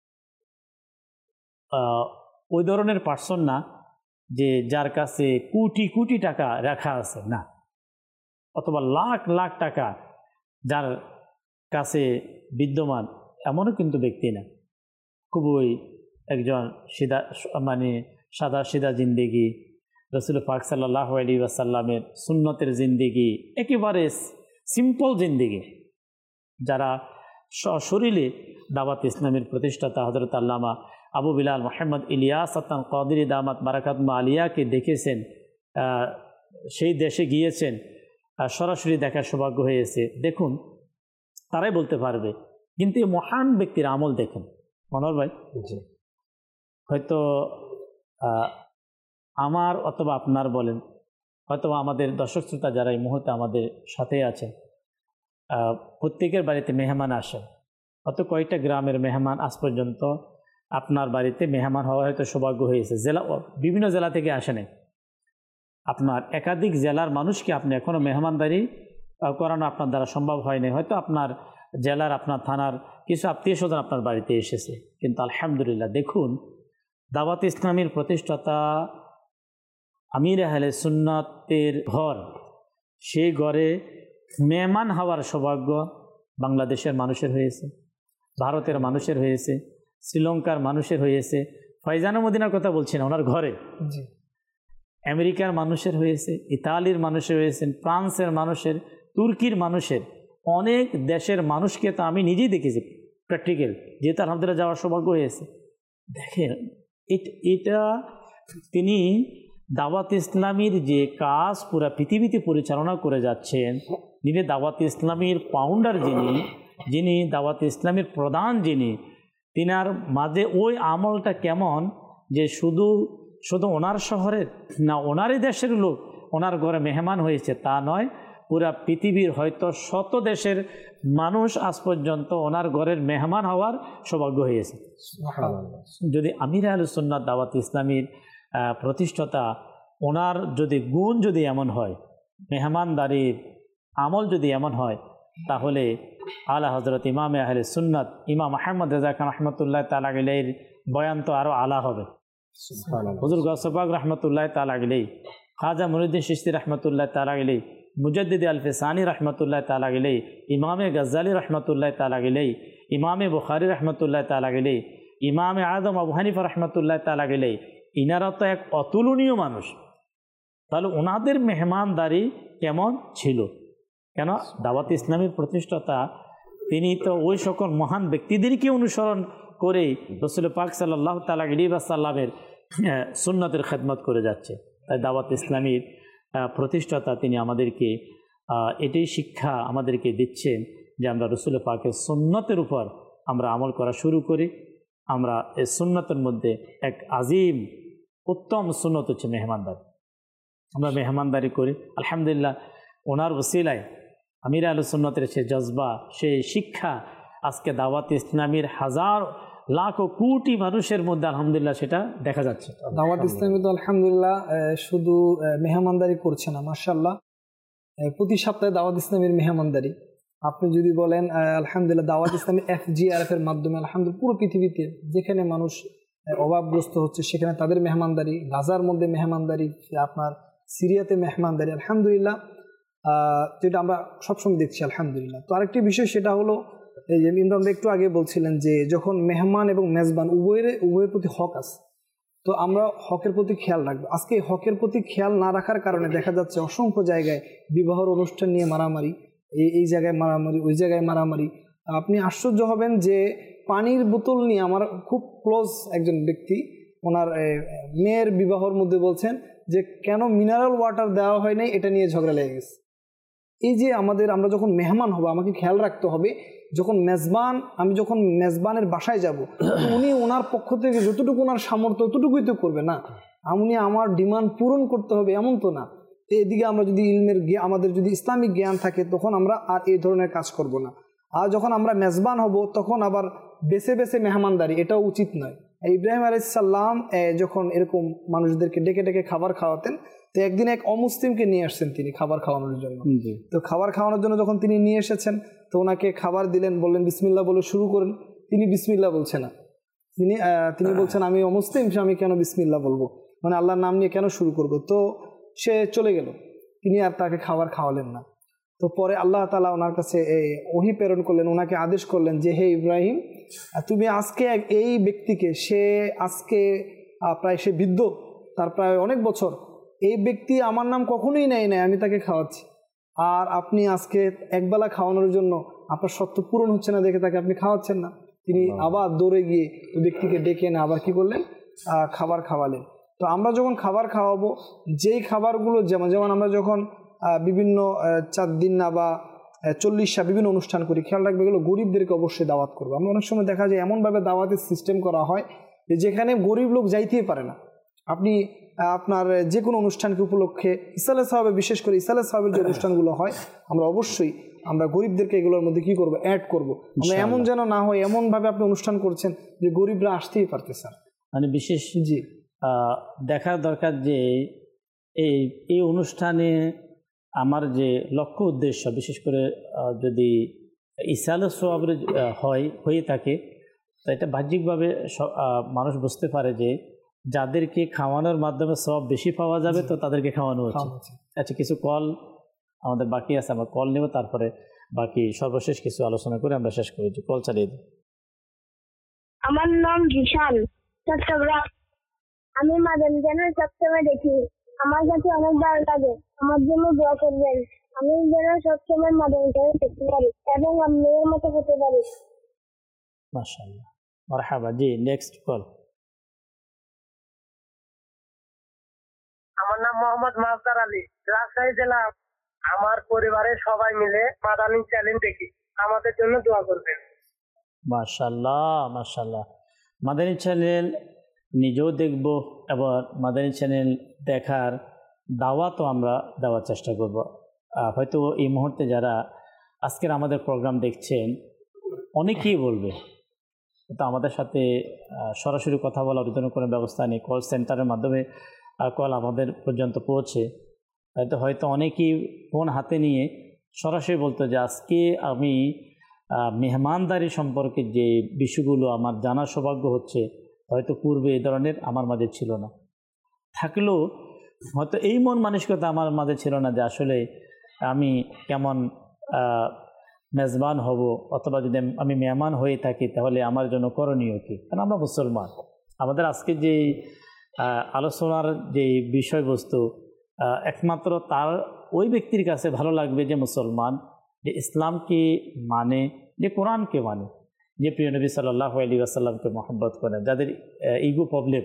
ওই ধরনের পার্সন না যে যার কাছে কোটি কোটি টাকা রাখা আছে, না, অথবা লাখ লাখ টাকা যার কাছে বিদ্যমান, এমনও কিন্তু ব্যক্তি না। খুবই একজন সাদা সিধা জিন্দেগি, রসুল পাক সাল্লাল্লাহু আলাইহি ওয়াসাল্লামের সুন্নতের জিন্দেগি, একেবারে সিম্পল জিন্দেগি, যারা সশরীরে দাওয়াত ইসলামের প্রতিষ্ঠাতা হযরত আল্লামা আবু বিলাল মুহাম্মদ ইলিয়াস আত্তার কাদেরী দামাত বারাকাতুহুল আলিয়াকে দেখেছেন, সেই দেশে গিয়েছেন, সরাসরি দেখার সৌভাগ্য হয়েছে। দেখুন, তারাই বলতে পারবে। কিন্তু এই মহান ব্যক্তির আমল দেখুন মনোহর ভাই, হয়তো আমার অথবা আপনার বলেন, হয়তো আমাদের দর্শক শ্রোতা যারা এই মুহূর্তে আমাদের সাথে আছেন, প্রত্যেকের বাড়িতে মেহমান আসেন। হয়তো কয়েকটা গ্রামের মেহমান আজ পর্যন্ত আপনার বাড়িতে মেহমান হওয়া হয়তো সৌভাগ্য হয়েছে। বিভিন্ন জেলা থেকে আসেন, আপনার একাধিক জেলার মানুষকে আপনি এখনও মেহমানদারি করানো আপনার দ্বারা সম্ভব হয়নি। হয়তো আপনার জেলার, আপনার থানার কিছু আত্মীয় স্বজন আপনার বাড়িতে এসেছে, কিন্তু আলহামদুলিল্লাহ দেখুন, দাওয়াত ইসলামীর প্রতিষ্ঠাতা আমির আহলে সুন্নাতের ঘর, সেই ঘরে মেহমান হওয়ার সৌভাগ্য বাংলাদেশের মানুষের হয়েছে, ভারতের মানুষের হয়েছে, শ্রীলঙ্কার মানুষের হয়েছে, ফয়জানা মদিনার কথা বলছি না, ওনার ঘরে আমেরিকার মানুষের হয়েছে, ইতালির মানুষের হয়েছে, ফ্রান্সের মানুষের, তুর্কির মানুষের, অনেক দেশের মানুষকে তো আমি নিজেই দেখেছি প্র্যাকটিক্যাল, যেহেতু আলহামদুলিল্লাহ যাওয়ার সৌভাগ্য হয়েছে। দেখেন, এটা তিনি দাওয়াত ইসলামীর যে কাজ পুরা পৃথিবীতে পরিচালনা করে যাচ্ছেন, যিনি দাওয়াত ইসলামীর ফাউন্ডার, যিনি দাওয়াত ইসলামীর প্রধান, তিনার মাঝে ওই আমলটা কেমন যে শুধু ওনার শহরের না, ওনারই দেশের লোক ওনার ঘরে মেহমান হয়েছে তা নয়, পুরা পৃথিবীর হয়তো শত দেশের মানুষ আজ পর্যন্ত ওনার ঘরের মেহমান হওয়ার সৌভাগ্য হয়েছে। যদি আমির আহলে সুন্নাত দাওয়াত ইসলামীর প্রতিষ্ঠাতা, ওনার যদি গুণ যদি এমন হয়, মেহমানদারির আমল যদি এমন হয়, তাহলে আলা হযরত ইমামে আহলে সুন্নাত ইমাম আহমদ রেজা খান রহমতুল্লাহ তাআলা আলাইহির বয়ান তো আরও আলা হবে। হুজুর গাউস পাক রহমতুল্লাহ তাআলা আলাইহি, খাজা মুঈনুদ্দিন চিশতি রহমতুল্লাহ তাআলা আলাইহি, মুজাদ্দিদ আল-ফিসানি রহমতুল্লাহ তাআলা আলাইহি, ইমামে গজ্জালি রহমতুল্লাহ তাআলা আলাইহি, ইমামে বুখারী রহমতুল্লাহ তাআলা আলাইহি, ইমামে আযম আবু হানিফা রহমতুল্লাহ তাআলা আলাইহি, ইনারা তো এক অতুলনীয় মানুষ। তাহলে ওনাদের মেহমানদারি কেমন ছিল? কেন দাওয়াত ইসলামীর প্রতিষ্ঠাতা তিনি তো ওই সকল মহান ব্যক্তিদেরকে অনুসরণ করে রাসূল পাক সাল্লাল্লাহু তাআলা আলাইহি ওয়াসাল্লামের সুন্নতের খেদমত করে যাচ্ছে। তাই দাওয়াত ইসলামীর প্রতিষ্ঠাতা তিনি আমাদেরকে এটাই শিক্ষা আমাদেরকে দিচ্ছেন যে আমরা রাসূল পাকের সুন্নতের উপর আমরা আমল করা শুরু করি। আমরা এই সুন্নতের মধ্যে এক আজিম উত্তম সুন্নত হচ্ছে মেহমানদারি। আমরা মেহমানদারি করি, আলহামদুলিল্লাহ ওনার ওসিলায় আমির আহলে সুন্নতের সে জজবা, সেই শিক্ষা আজকে দাওয়াত ইসলামীর হাজার লাখ ও কোটি মানুষের মধ্যে আলহামদুলিল্লাহ সেটা দেখা যাচ্ছে। দাওয়াত ইসলামী তো আলহামদুলিল্লাহ শুধু মেহমানদারি করছে না, মাশাআল্লাহ প্রতি সপ্তাহে দাওয়াত ইসলামীর মেহমানদারি। আপনি যদি বলেন আলহামদুলিল্লাহ দাওয়াত ইসলামী FGRF এর মাধ্যমে আলহামদুলিল্লাহ পুরো পৃথিবীতে যেখানে মানুষ অভাবগ্রস্ত হচ্ছে সেখানে তাদের মেহমানদারি, গাজার মধ্যে মেহমানদারি, আপনার সিরিয়াতে মেহমানদারি, আলহামদুলিল্লাহ যেটা আমরা সবসময় দেখছি আলহামদুলিল্লাহ। তো আরেকটি বিষয় সেটা হলো এই যে ইমরান ভাই একটু আগে বলছিলেন যে যখন মেহমান এবং মেজবান উভয়ের প্রতি হক আছে, তো আমরা হকের প্রতি খেয়াল রাখবো। আজকে হকের প্রতি খেয়াল না রাখার কারণে দেখা যাচ্ছে অসংখ্য জায়গায় বিবাহের অনুষ্ঠান নিয়ে মারামারি, এই জায়গায় মারামারি, ওই জায়গায় মারামারি। আপনি আশ্চর্য হবেন যে পানির বোতল নিয়ে, আমার খুব ক্লোজ একজন ব্যক্তি ওনার মেয়ের বিবাহর মধ্যে বলছেন যে কেন মিনারেল ওয়াটার দেওয়া হয় নাই, এটা নিয়ে ঝগড়া লেগে গেছে। এই যে আমরা যখন মেহমান হবো আমাকে খেয়াল রাখতে হবে, আমি যখন মেজবানের বাসায় যাব, উনি ওনার পক্ষ থেকে যতটুকু ওনার সামর্থ্য ততটুকুই তো করবে না, উনি আমার ডিমান্ড পূরণ করতে হবে এমন তো না। তো এদিকে আমরা যদি আমাদের যদি ইসলামিক জ্ঞান থাকে তখন আমরা আর এই ধরনের কাজ করব না। আর যখন আমরা মেজবান হব তখন আবার বেছে বেছে মেহমানদারি, এটাও উচিত নয়। ইব্রাহিম আলাইহিস সালাম যখন এরকম মানুষদেরকে ডেকে ডেকে খাবার খাওয়াতেন, তো একদিন এক অমুসলিমকে নিয়ে আসছেন তিনি খাবার খাওয়ানোর জন্য। তো খাবার খাওয়ানোর জন্য যখন তিনি নিয়ে এসেছেন তো ওনাকে খাবার দিলেন, বললেন বিসমিল্লাহ বলে শুরু করেন। তিনি বিসমিল্লাহ বলছে না, তিনি বলছেন আমি অমুসলিম, আমি কেন বিসমিল্লাহ বলবো, মানে আল্লাহর নাম নিয়ে কেন শুরু করব। তো সে চলে গেল, তিনি আর তাকে খাবার খাওয়ালেন না। তো পরে আল্লাহ তাআলা ওনার কাছে ওহী প্রেরণ করলেন, ওনাকে আদেশ করলেন যে হে ইব্রাহিম, তুমি আজকে এই ব্যক্তিকে, সে আজকে প্রায় সে বৃদ্ধ, তার প্রায় অনেক বছর, এই ব্যক্তি আমার নাম কখনোই নেয় নাই, আমি তাকে খাওয়াচ্ছি, আর আপনি আজকে একবেলা খাওয়ানোর জন্য আপনার শর্ত পূরণ হচ্ছে না দেখে তাকে আপনি খাওয়াচ্ছেন না। তিনি আবার দৌড়ে গিয়ে ওই ব্যক্তিকে ডেকে না আবার কি করলেন, খাবার খাওয়ালেন। তো আমরা যখন খাবার খাওয়াবো, যেই খাবারগুলো যেমন আমরা যখন বিভিন্ন 4 দিন না বা 40 বিভিন্ন অনুষ্ঠান করি, খেয়াল রাখবে এগুলো গরিবদেরকে অবশ্যই দাওয়াত করবো। আমরা অনেক সময় দেখা যায় এমনভাবে দাওয়াতের সিস্টেম করা হয় যে যেখানে গরিব লোক যাইতেই পারে না, আপনি আপনার যে কোনো অনুষ্ঠানকে উপলক্ষে ইসালে সাহাবে, বিশেষ করে ইসালে সাহাবের যে অনুষ্ঠানগুলো হয়, আমরা অবশ্যই আমরা গরিবদেরকে এগুলোর মধ্যে কি করব, অ্যাড করব। আমরা এমন যেন না হয় এমনভাবে আপনি অনুষ্ঠান করছেন যে গরিবরা আসতেই পারতেছেন। মানে বিশেষ দেখার দরকার যে এই অনুষ্ঠানে আমার যে লক্ষ্য উদ্দেশ্য, বিশেষ করে যদি ইসালে সাহাবের হয়ে থাকে, তো এটা বাহ্যিকভাবে মানুষ বুঝতে পারে যে যাদেরকে খাওয়ানোর মাধ্যমে সব বেশি পাওয়া যাবে তো তাদেরকে খাওয়ানো উচিত। আচ্ছা, কিছু কল আমাদের বাকি আছে, আমরা কল নেব, তারপরে বাকি সর্বশেষ কিছু আলোচনা করে আমরা শেষ করেছি। কল চালিয়ে দিই। আমার নাম জিশান, চট্টগ্রাম। আমি মাদানী চ্যানেল সবসময় দেখি, আমার কাছে অনেক ভালো লাগে। আমার জন্য দোয়া করবেন, আমি যেন সবসময় মাদানী চ্যানেল দেখতে পারি এবং আমি মেয়ের মতো হতে পারি। মাশাআল্লাহ, মারহাবা। জি, নেক্সট কল। আমার নাম মোহাম্মদ মাহতার আলী, রাজশাহী জেলা। আমার পরিবারের সবাই মিলে মাদানী চ্যানেল দেখি, আমাদের জন্য দোয়া করবেন। মাশাআল্লাহ, মাশাআল্লাহ। মাদানী চ্যানেল নিজেও দেখব এবং মাদানী চ্যানেল দেখার দাওয়াতও আমরা দেওয়ার চেষ্টা করব। হয়তো এই মুহূর্তে যারা আজকের আমাদের প্রোগ্রাম দেখছেন অনেকেই বলবে, তো আমাদের সাথে সরাসরি কথা বলার জন্য কোনো ব্যবস্থা নেই, কল সেন্টারের মাধ্যমে কল আমাদের পর্যন্ত পৌঁছে, হয়তো অনেকেই ফোন হাতে নিয়ে সরাসরি বলতো যে আজকে আমি মেহমানদারি সম্পর্কে যে বিষয়গুলো আমার জানার সৌভাগ্য হচ্ছে, হয়তো পূর্বে এই ধরনের আমার মাঝে ছিল না, থাকলেও হয়তো এই মন মানসিকতা আমার মাঝে ছিল না যে আসলে আমি কেমন মেজবান হব, অথবা যদি আমি মেহমান হয়ে থাকি তাহলে আমার জন্য করণীয় কী। কারণ আমরা মুসলমান, আমাদের আজকে যে আলোচনার যে বিষয়বস্তু একমাত্র তার ওই ব্যক্তির কাছে ভালো লাগবে যে মুসলমান, যে ইসলামকে মানে, যে কোরআনকে মানে, যে প্রিয় নবী সাল্লাল্লাহু আলাইহি ওয়াসাল্লামকে মহব্বত করেন, যাদের ইগো প্রবলেম,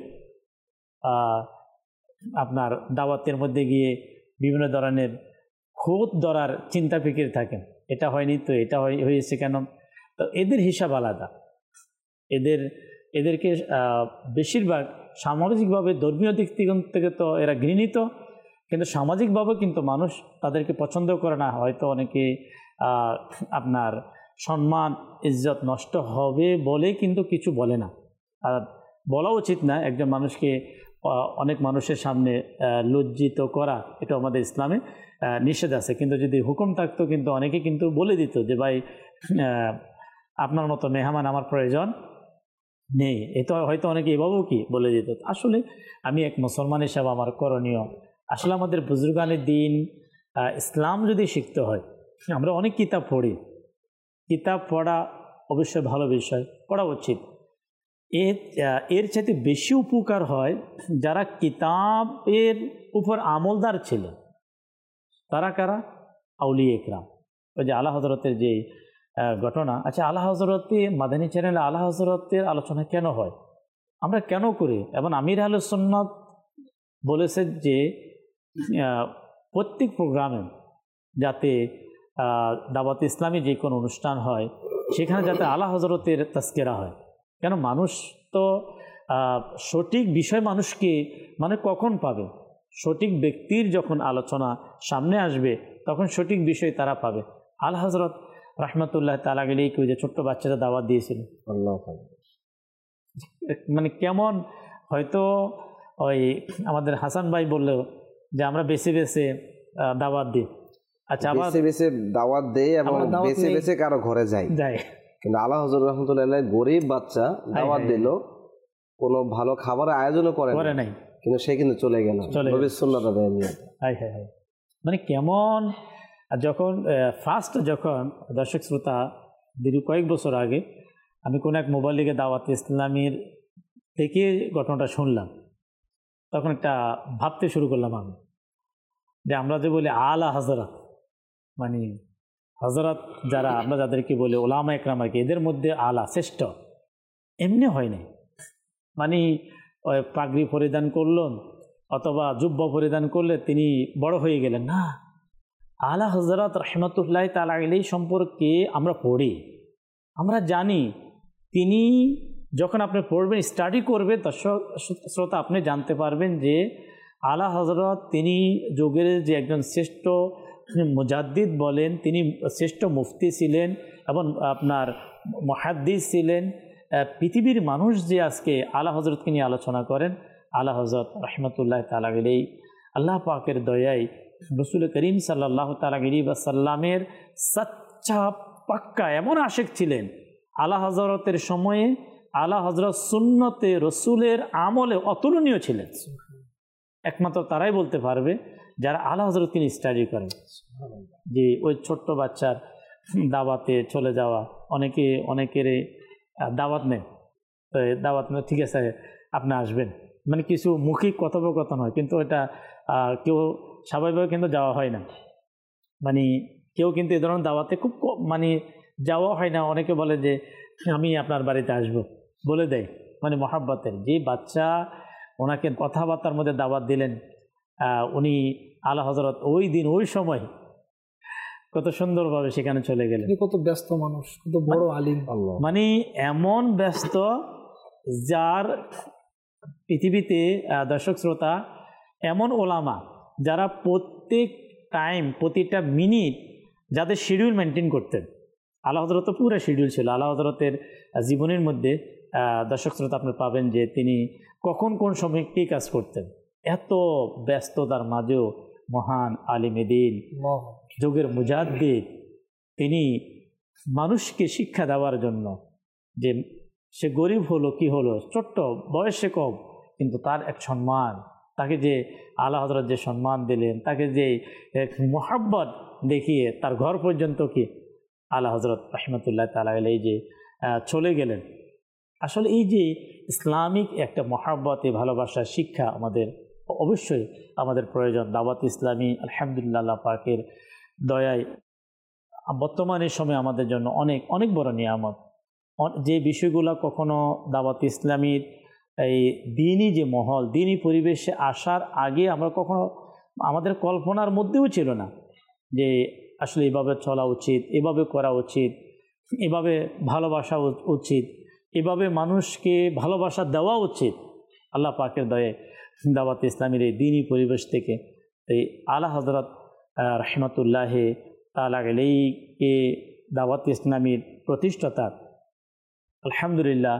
আপনার দাওয়াতের মধ্যে গিয়ে বিভিন্ন ধরনের খুঁত ধরার চিন্তা ফিকির থাকেন, এটা হয়নি তো এটা হয়েছে কেন, তো এদের হিসাব আলাদা। এদেরকে বেশিরভাগ সামাজিকভাবে ধর্মীয় দিক থেকে তো এরা ঘৃণিত, কিন্তু সামাজিকভাবে কিন্তু মানুষ তাদেরকে পছন্দ করে না। হয়তো অনেকে আপনার সম্মান ইজ্জত নষ্ট হবে বলে কিন্তু কিছু বলে না, আর বলা উচিত না। একজন মানুষকে অনেক মানুষের সামনে লজ্জিত করা এটা আমাদের ইসলামে নিষেধ আছে, কিন্তু যদি হুকুম থাকতো কিন্তু অনেকে কিন্তু বলে দিত যে ভাই আপনার মতো মেহমান আমার প্রয়োজন নেই। এ তো হয়তো অনেকে এভাবেও কি বলে দিত। আসলে আমি এক মুসলমান হিসাবে আমার করণীয়, আসলে আমাদের বুজুর্গানের দিন ইসলাম যদি শিখতে হয়, আমরা অনেক কিতাব পড়ি, কিতাব পড়া অবশ্যই ভালো বিষয়, পড়া উচিত। এর চাইতে বেশি উপকার হয় যারা কিতাবের উপর আমলদার ছিল। তারা কারা? আউলিয়া ইকরাম। ওই যে আলা হজরতের যে ঘটনা, আচ্ছা আলা হজরতে মাদানী চ্যানেলে আলা হজরতের আলোচনা কেন হয়, আমরা কেন করি? এবং আমির আহলুস সুন্নাত বলেছেন যে প্রত্যেক প্রোগ্রামে যাতে দাওয়াত ইসলামী যে কোনো অনুষ্ঠান হয় সেখানে যাতে আলা হজরতের তাজকিরা হয়। কেন? মানুষ তো সঠিক বিষয় মানুষকে মানে কখন পাবে? সঠিক ব্যক্তির যখন আলোচনা সামনে আসবে তখন সঠিক বিষয় তারা পাবে। আলা হজরত রহমতুল্লাহ তাআলা আলাইহি যে ছোট্ট বাচ্চারা দাওয়াত দিয়েছিল, মানে কেমন, হয়তো ওই আমাদের হাসান ভাই বললো যে আমরা বেছে বেছে দাওয়াত দিই। আচ্ছা, আবার বেছে বেছে দাওয়াত দেয় এবং বেছে বেছে কারো ঘরে যায়। কিন্তু আলা হযরত রাহমাতুল্লাহ গরিব বাচ্চা দাওয়াত দিল, কোনো ভালো খাবারের আয়োজনও করে নাই, কিন্তু সে কিন্তু চলে গেল নবীর সুন্নাত আদায় নিয়ে। মানে কেমন যখন ফার্স্ট যখন দর্শক শ্রোতা দীর্ঘ কয়েক বছর আগে আমি কোন এক মোবাইল লিগে দাওয়াত ইসলামীর থেকে ঘটনাটা শুনলাম, তখন একটা ভাবতে শুরু করলাম আমি যে আমরা যে বলি আলা হযরত, মানে হযরত যারা আমরা যাদেরকে বলি ওলামা একরাম আর কি, এদের মধ্যে আলা শ্রেষ্ঠ এমনি হয় নাই। মানে পাগড়ি পরিধান করলেন অথবা জুব্বা পরিধান করলে তিনি বড় হয়ে গেলেন না। আলা হযরত রাহমাতুল্লাহি তাআলা আলাইহি সম্পর্কে আমরা পড়ি, আমরা জানি। তিনি যখন আপনি পড়বেন, স্টাডি করবেন, দর্শক শ্রোতা, আপনি জানতে পারবেন যে আলা হযরত তিনি যুগের যে একজন শ্রেষ্ঠ মুজাদ্দিদ বলেন, তিনি শ্রেষ্ঠ মুফতি ছিলেন এবং আপনার মুহাদ্দিস ছিলেন। পৃথিবীর মানুষ যে আজকে আলা হযরতকে নিয়ে আলোচনা করেন, আলা হযরত রাহমাতুল্লাহি তাআলা আলাইহি আল্লাহ পাকের দয়ায় রাসূল করিম সাল্লাল্লাহু তাআলা আলাইহি ওয়াসাল্লামের সচ্চা পাক্কা এমন আশিক ছিলেন। আলা হযরতের সময়ে আলা হযরত সুন্নতে রসুলের আমলে অতুলনীয় ছিলেন। একমাত্র তারাই বলতে পারবে যারা আলা হযরতকে নিয়ে স্টাডি করেন। যে ওই ছোট্ট বাচ্চার দাওয়াতে চলে যাওয়া, অনেকের দাওয়াত নেই, তো দাওয়াত নেই, ঠিক আছে আপনি আসবেন, মানে কিছু মৌখিক কথোপকথন হয়, কিন্তু এটা কেউ স্বাভাবিকভাবে কিন্তু যাওয়া হয় না। মানে কেউ কিন্তু এ ধরনের দাওয়াতে খুব মানে যাওয়া হয় না। অনেকে বলে যে আমি আপনার বাড়িতে আসব, বলে দেয়, মানে মহাব্বতের। যে বাচ্চা ওনাকে কথাবার্তার মধ্যে দাওয়াত দিলেন, উনি আলা হযরত ওই দিন ওই সময় কত সুন্দরভাবে সেখানে চলে গেলেন। কত ব্যস্ত মানুষ, কত বড় আলিম, মানে এমন ব্যস্ত যার পৃথিবীতে দর্শক শ্রোতা এমন ওলামা যারা প্রত্যেক টাইম প্রতিটা মিনিট যাদের শিডিউল মেনটেন করতেন। আলা হযরত তো পুরো শিডিউল ছিল। আলা হযরতের জীবনের মধ্যে দর্শক শ্রোতা আপনি পাবেন যে তিনি কখন কোন সময় কী কাজ করতেন। এত ব্যস্ততার মাঝেও মহান আলিমে দ্বীন, যুগের মুজাদ্দিদ, তিনি মানুষকে শিক্ষা দেওয়ার জন্য, যে সে গরিব হলো কি হলো, ছোট্ট বয়সে কম, কিন্তু তার এক সম্মান, তাকে যে আলা হযরত যে সম্মান দিলেন, তাকে যে মোহাব্বত দেখিয়ে তার ঘর পর্যন্ত কি আলা হযরত রাহমাতুল্লাহি তাআলা আলাইহি যে চলে গেলেন। আসলে এই যে ইসলামিক একটা মহাব্বত, ভালোবাসা, শিক্ষা আমাদের অবশ্যই আমাদের প্রয়োজন। দাওয়াত ইসলামী আলহামদুলিল্লাহ পাকের দয়ায় বর্তমানের সময় আমাদের জন্য অনেক অনেক বড় নিয়ামত। যে বিষয়গুলো কখনো দাওয়াত ইসলামীর এই দিনই যে মহল, দিনই পরিবেশে আসার আগে আমরা কখনো আমাদের কল্পনার মধ্যেও ছিল না যে আসলে এভাবে চলা উচিত, এভাবে করা উচিত, এভাবে ভালোবাসা উচিত, এভাবে মানুষকে ভালোবাসা দেওয়া উচিত। আল্লাহ পাকের দয়ায় দাওয়াত ইসলামীর এই দিনই পরিবেশ থেকে এই আলা হযরত রাহমাতুল্লাহি তাআলা আলাইহি দাওয়াত ইসলামীর প্রতিষ্ঠাতা আলহামদুলিল্লাহ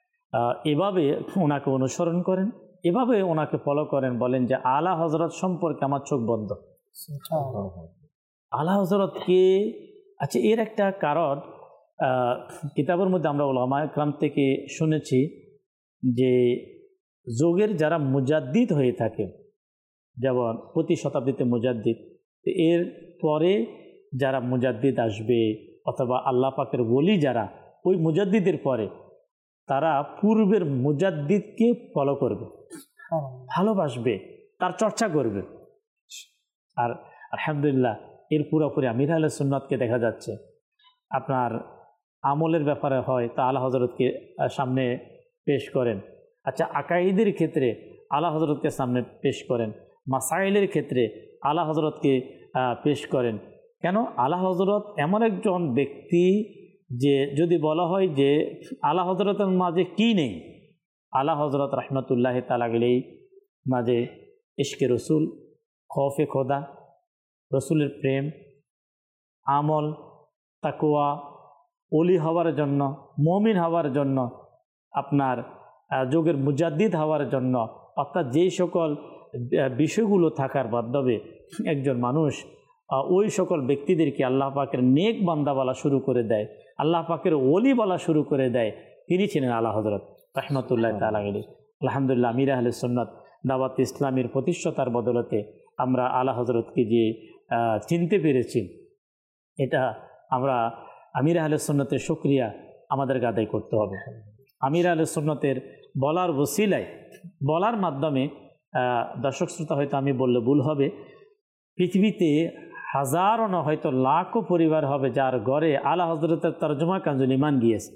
এভাবে ওনাকে অনুসরণ করেন, এভাবে ওনাকে ফলো করেন। বলেন যে আলা হযরত সম্পর্কে আমার চোখ বন্ধ। আলা হযরতকে, আচ্ছা এর একটা কারণ কিতাবের মধ্যে আমরা উলামা ইকরাম থেকে শুনেছি যে যোগের যারা মুজাদ্দিদ হয়ে থাকে, যেমন প্রতি শতাব্দীতে মুজাদ্দিদ, এর পরে যারা মুজাদ্দিদ আসবে অথবা আল্লাহ পাকের ওলি যারা, ওই মুজাদ্দিদের পরে তারা পূর্বের মুজাদ্দিদকে ফলো করবে, ভালোবাসবে, তার চর্চা করবে। আর আলহামদুলিল্লাহ এর পুরোপুরি আমির আহলে সুন্নাতকে দেখা যাচ্ছে আপনার আমলের ব্যাপারে হয় তা আলা হযরতকে সামনে পেশ করেন। আচ্ছা, আকাইদের ক্ষেত্রে আলা হযরতকে সামনে পেশ করেন, মাসাইলের ক্ষেত্রে আলা হযরতকে পেশ করেন। কেন? আলা হযরত এমন একজন ব্যক্তি যে যদি বলা হয় যে আলা হযরতের মাঝে কি নেই, আলা হযরত রাহমাতুল্লাহ তাআলা আলাইহি মাঝে ইশকে রসুল, খৌফে খোদা, রসুলের প্রেম, আমল, তাকওয়া, ওলি হওয়ার জন্য, মুমিন হওয়ার জন্য, আপনার যোগের মুজাদ্দিদ হওয়ার জন্য, অর্থাৎ যেই সকল বিষয়গুলো থাকার মাধ্যমে একজন মানুষ ওই সকল ব্যক্তিদেরকে আল্লাহ পাকের নেক বান্দা বলা শুরু করে দেয়, আল্লাহ পাকের ওলি বলা শুরু করে দেয়, তিনি ছিলেন আলা হযরত রাহমাতুল্লাহ তাআলা আলাইহি। আলহামদুলিল্লাহ আমির আহলে সুন্নাত দাওয়াত ইসলামের প্রতিষ্ঠাতার বদলতে আমরা আলা হযরতকে যে চিনতে পেরেছি, এটা আমরা আমির আহলে সুন্নাতের শুকরিয়া আমাদেরকে আদায় করতে হবে। আমির আহলে সুন্নাতের বলার ওসিলায়, বলার মাধ্যমে দর্শক শ্রোতা হয়তো আমি বললে ভুল হবে, পৃথিবীতে হাজারো না হয়তো লাখো পরিবার হবে যার ঘরে আলা হযরতের তরজমা কানজুল ঈমান গিয়েছে।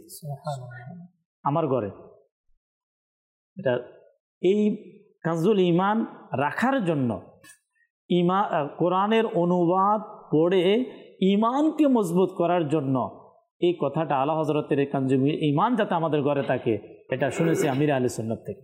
আমার ঘরে এটা এই কানজুল ঈমান রাখার জন্য, কোরআনের অনুবাদ পড়ে ঈমানকে মজবুত করার জন্য এই কথাটা আলা হযরতের কানজুল ঈমান যাতে আমাদের ঘরে থাকে, এটা শুনেছি আমির আহলে সুন্নাত থেকে।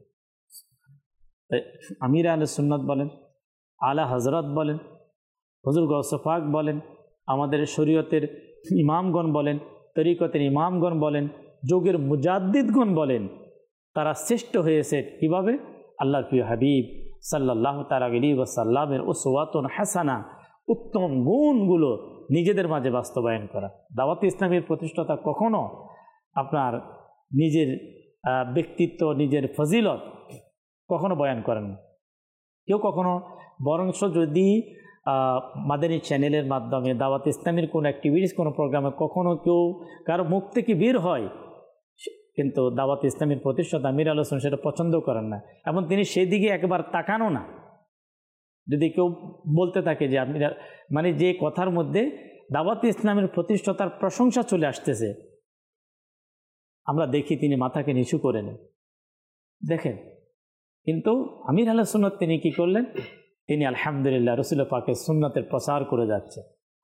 আমির আহলে সুন্নাত বলেন, আলা হযরত বলেন, হুজুর গৌস পাক বলেন, আমাদের শরীয়তের ইমামগণ বলেন, তরিকতের ইমামগণ বলেন, যোগের মুজাদ্দিদগণ বলেন, তারা শ্রেষ্ঠ হয়েছে কীভাবে? আল্লাহর প্রিয় হাবিব সাল্লাল্লাহু তাআলা আলাইহি ওয়াসাল্লামের উসওয়াতুন হাসানা, উত্তম গুণগুলো নিজেদের মাঝে বাস্তবায়ন করা। দাওয়াত ইসলামের প্রতিষ্ঠাতা কখনো আপনার নিজের ব্যক্তিত্ব, নিজের ফজিলত কখনো বয়ান করেন না কেউ কখনো, বরঞ্চ যদি মাদানী চ্যানেলের মাধ্যমে দাওয়াত ইসলামের কোনো অ্যাক্টিভিটিস, কোনো প্রোগ্রামে কখনো কেউ কারো মুখ থেকে বের হয়, কিন্তু দাওয়াত ইসলামের প্রতিষ্ঠাতা আমির আহলে সুন্নাত সেটা পছন্দ করেন না, এবং তিনি সেই দিকে একবার তাকানো না। যদি কেউ বলতে থাকে যে আপনি মানে যে কথার মধ্যে দাওয়াত ইসলামের প্রতিষ্ঠাতার প্রশংসা চলে আসতেছে, আমরা দেখি তিনি মাথাকে নিচু করে নেন। দেখেন, কিন্তু আমির আহলে সুন্নাত তিনি কি করলেন? তিনি আলহামদুলিল্লাহ রসুল পাকের সুন্নাতের প্রচার করে যাচ্ছে।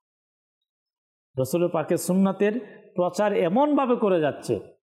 রসুল পাকের সুন্নাতের প্রচার এমনভাবে করে যাচ্ছে,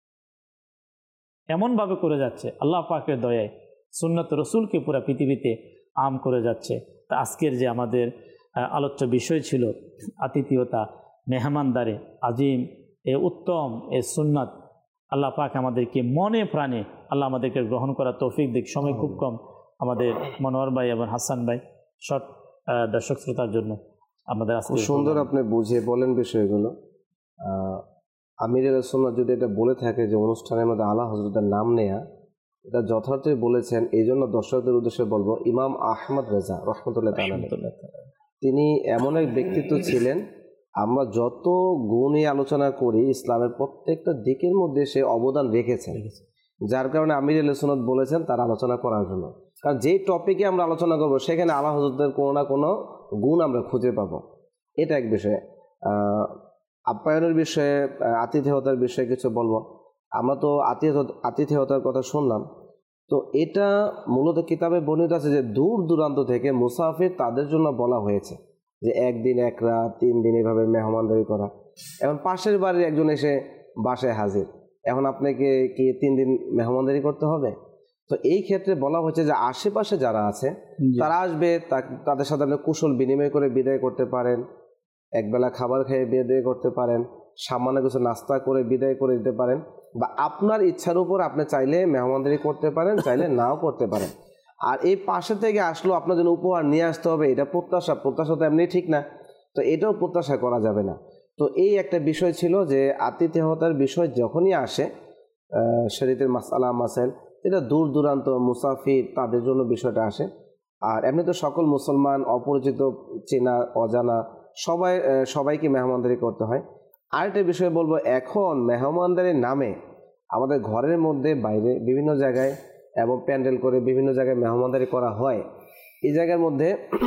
এমনভাবে করে যাচ্ছে, আল্লাহ পাকের দয়ায় সুন্নাত রসুলকে পুরা পৃথিবীতে আম করে যাচ্ছে। তা আজকের যে আমাদের আলোচ্য বিষয় ছিল আতিথিয়তা, মেহমানদারে আজিম, এ উত্তম এ সুন্নাত, আল্লাহ পাক আমাদেরকে মনে প্রাণে আল্লাহ আমাদেরকে গ্রহণ করার তৌফিক দিক। সময় খুব কম, আমাদের মনোহর ভাই এবং হাসান ভাই শর্ট দর্শক শ্রোতার জন্য আমাদের খুব সুন্দর আপনি বুঝিয়ে বলেন বিষয়গুলো। আমির আহলে সুন্নাত যদি এটা বলে থাকে যে অনুষ্ঠানের মধ্যে আলা হযরতের নাম নেয়া, এটা যথার্থই বলেছেন। এই জন্য দর্শকদের উদ্দেশ্যে বলবো, ইমাম আহমদ রেজা রহমতুল্লাহ তাআলা তিনি এমন এক ব্যক্তিত্ব ছিলেন, আমরা যত গুণে আলোচনা করি ইসলামের প্রত্যেকটা দিকের মধ্যে সে অবদান রেখেছেন, যার কারণে আমির আহলে সুন্নাত বলেছেন তার আলোচনা করার জন্য। কারণ যেই টপিকে আমরা আলোচনা করব সেখানে আলা হযরতের কোনো না কোনো গুণ আমরা খুঁজে পাবো। এটা এক বিষয়। আপ্যায়নের বিষয়ে, আতিথেয়তার বিষয়ে কিছু বলবো। আমরা তো আতিথেয়তার কথা শুনলাম, তো এটা মূলত কিতাবে বর্ণিত আছে যে দূর দূরান্ত থেকে মুসাফির তাদের জন্য বলা হয়েছে যে একদিন এক রাত 3 দিন এভাবে মেহমানদারি করা। এখন পাশের বাড়ির একজন এসে বাসায় হাজির, এখন আপনাকে কি 3 দিন মেহমানদারি করতে হবে? তো এই ক্ষেত্রে বলা হয়েছে যে আশেপাশে যারা আছে তারা আসবে, তাদের সাথে আপনি কুশল বিনিময় করে বিদায় করতে পারেন, একবেলা খাবার খেয়ে বিদায় করতে পারেন, সামান্য কিছু নাস্তা করে বিদায় করে দিতে পারেন, বা আপনার ইচ্ছার উপর আপনি চাইলে মেহমানদারি করতে পারেন, চাইলে নাও করতে পারেন। আর এই পাশে থেকে আসলো আপনার জন্য উপহার নিয়ে আসতে হবে, এটা প্রত্যাশা তো এমনি ঠিক না, তো এটাও প্রত্যাশা করা যাবে না। তো এই একটা বিষয় ছিল যে আতিথেয়তার বিষয় যখনই আসে শরীয়তের মাসালা মাসাইল, এটা দূর দূরান্ত মুসাফির তাদের জন্য বিষয়টা আসে। আর এমনি তো সকল মুসলমান, অপরিচিত, চেনা অজানা সবাইকে মেহমানদারি করতে হয়। আরেকটা বিষয় বলবো, এখন মেহমানদারির নামে আমাদের ঘরের মধ্যে বাইরে বিভিন্ন জায়গায় এবং প্যান্ডেল করে বিভিন্ন জায়গায় মেহমানদারি করা হয়। এই জায়গার মধ্যে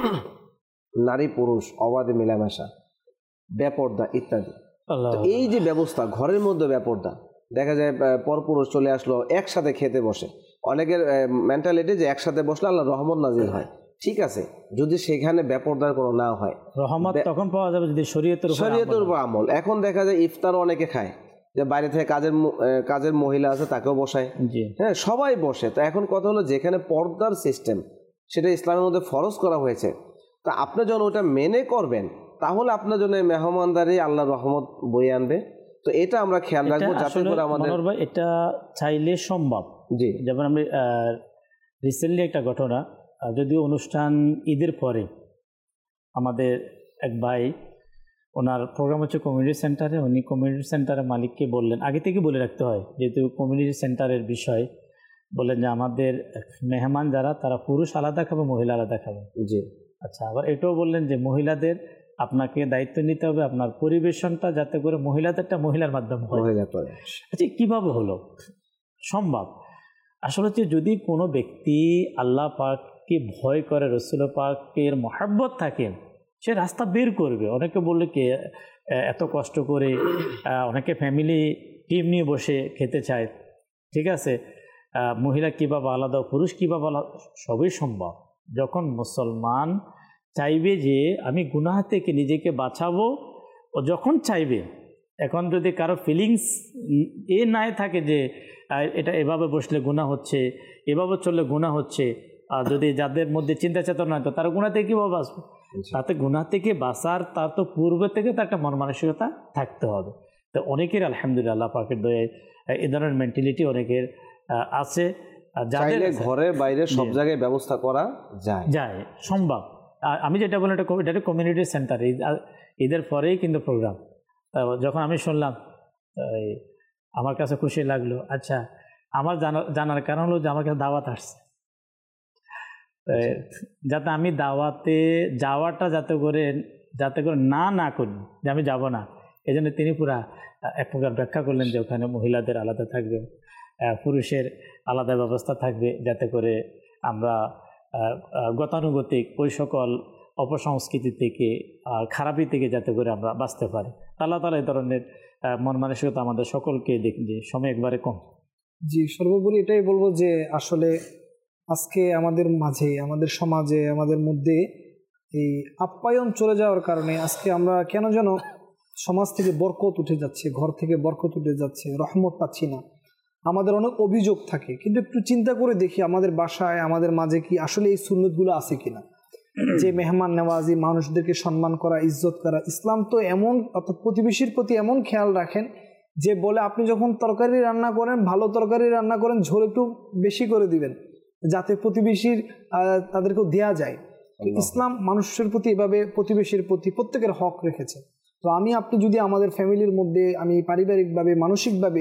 নারী পুরুষ অবাধে মেলামেশা, বেপর্দা ইত্যাদি। তো এই যে ব্যবস্থা, ঘরের মধ্যে বেপর্দা, দেখা যায় পরপুরুষ চলে আসলো একসাথে খেতে বসে, অনেকের মেন্টালিটি যে একসাথে বসলে আল্লাহ রহমত নাজিল হয়। ঠিক আছে, যদি সেখানে বেপর্দার কোনো না হয়, রহমত তখন পাওয়া যাবে যদি শরীয়তের উপর আমল। এখন দেখা যায় ইফতারও অনেকে খায়, যে বাইরে থেকে কাজের মহিলা আছে তাকেও বসায়, হ্যাঁ সবাই বসে। তো এখন কথা হলো, যেখানে পর্দার সিস্টেম সেটা ইসলামের মধ্যে ফরজ করা হয়েছে, তা আপনি যখন ওটা মেনে করবেন তাহলে আপনার জন্য মেহমানদারি আল্লাহর রহমত বয়ে আনবে। তো এটা আমরা খেয়াল রাখবো যাতে করে আমাদের এটা চাইলে সম্ভব। জি, যেমন আমি রিসেন্টলি একটা ঘটনা, যদিও অনুষ্ঠান ঈদের পরে, আমাদের এক ভাই, ওনার প্রোগ্রাম হচ্ছে কমিউনিটি সেন্টারে, উনি কমিউনিটি সেন্টারের মালিককে বললেন, আগে থেকে বলে রাখতে হয় যেহেতু কমিউনিটি সেন্টারের বিষয়, বললেন যে আমাদের মেহমান যারা তারা পুরুষ আলাদা খাবে, মহিলা আলাদা খাবে। জি, আচ্ছা, আবার এটাও বললেন যে মহিলাদের আপনাকে দায়িত্ব নিতে হবে আপনার পরিবেশনটা যাতে করে মহিলাদেরটা মহিলার মাধ্যমে হয়। আচ্ছা, কীভাবে হলো সম্ভব? আসলে হচ্ছে যদি কোনো ব্যক্তি আল্লাহ পাককে ভয় করে, রসুল পাকের মহাব্বত থাকে, সে রাস্তা বের করবে। অনেকে বললে কি এত কষ্ট করে, অনেকে ফ্যামিলি টিম নিয়ে বসে খেতে চায়, ঠিক আছে, মহিলা কীভাবে আলাদা, পুরুষ কীভাবে আলাদা, সবই সম্ভব যখন মুসলমান চাইবে যে আমি গুনাহ থেকে নিজেকে বাঁচাবো। ও যখন চাইবে, এখন যদি কারো ফিলিংস নাই থাকে যে এটা এভাবে বসলে গুনাহ হচ্ছে, এভাবে চললে গুনাহ হচ্ছে, যদি যাদের মধ্যে চিন্তা চেতনা হয় তো তারা গুনাহ থেকে কীভাবে বাঁচবে? তাতে গুনাহ থেকে বাঁচার তার তো পূর্বে থেকে তার একটা মন মানসিকতা থাকতে হবে। তো অনেকের আলহামদুলিল্লাহ আল্লাহ পাকের দয়ায় এই ধরনের মেন্টালিটি অনেকের আছে, যাদের ঘরে বাইরে সব জায়গায় ব্যবস্থা করা যায় সম্ভব। আমি যেটা বলি এটা কমিউনিটি সেন্টার, ঈদের পরেই কিন্তু প্রোগ্রাম। যখন আমি শুনলাম আমার কাছে খুশি লাগলো। আচ্ছা, আমার জানার কারণ হলো যে আমার কাছে দাওয়াত আসছে, যাতে আমি দাওয়াতে যাওয়াটা যাতে করে না করি যে আমি যাব না। এই জন্য তিনি পুরা এক প্রকার ব্যাখ্যা করলেন যে ওখানে মহিলাদের আলাদা থাকবে, পুরুষের আলাদা ব্যবস্থা থাকবে, যাতে করে আমরা গতানুগতিক ওই সকল অপসংস্কৃতি থেকে, খারাপি থেকে যাতে করে আমরা বাঁচতে পারি। আল্লাহ তাআলা এই ধরনের মন মানসিকতা আমাদের সকলকে দেখি, যে সময় একবারে কম। জি, সর্বোপরি এটাই বলবো যে আসলে আজকে আমাদের মাঝে, আমাদের সমাজে, আমাদের মধ্যে এই আপ্যায়ন চলে যাওয়ার কারণে আজকে আমরা কেন যেন সমাজ থেকে বরকত উঠে যাচ্ছে, ঘর থেকে বরকত উঠে যাচ্ছে, রহমত পাচ্ছি না। আমাদের অনেক অভিযোগ থাকে, কিন্তু একটু চিন্তা করে দেখি আমাদের বাসায়, আমাদের মাঝে কি আসলে এই সুন্নতগুলো আছে কিনা, যে মেহমান নেওয়াজি, মানুষদেরকে সম্মান করা, ইজ্জত করা। ইসলাম তো এমন, অর্থাৎ প্রতিবেশীর প্রতি এমন খেয়াল রাখেন যে বলে আপনি যখন তরকারি রান্না করেন, ভালো তরকারি রান্না করেন, ঝোল একটু বেশি করে দিবেন যাতে প্রতিবেশীর তাদেরকেও দেয়া যায়। ইসলাম মানুষের প্রতি এভাবে প্রতিবেশীর প্রতি প্রত্যেকের হক রেখেছে। তো আপনি যদি আমাদের ফ্যামিলির মধ্যে, আমি পারিবারিকভাবে, মানসিকভাবে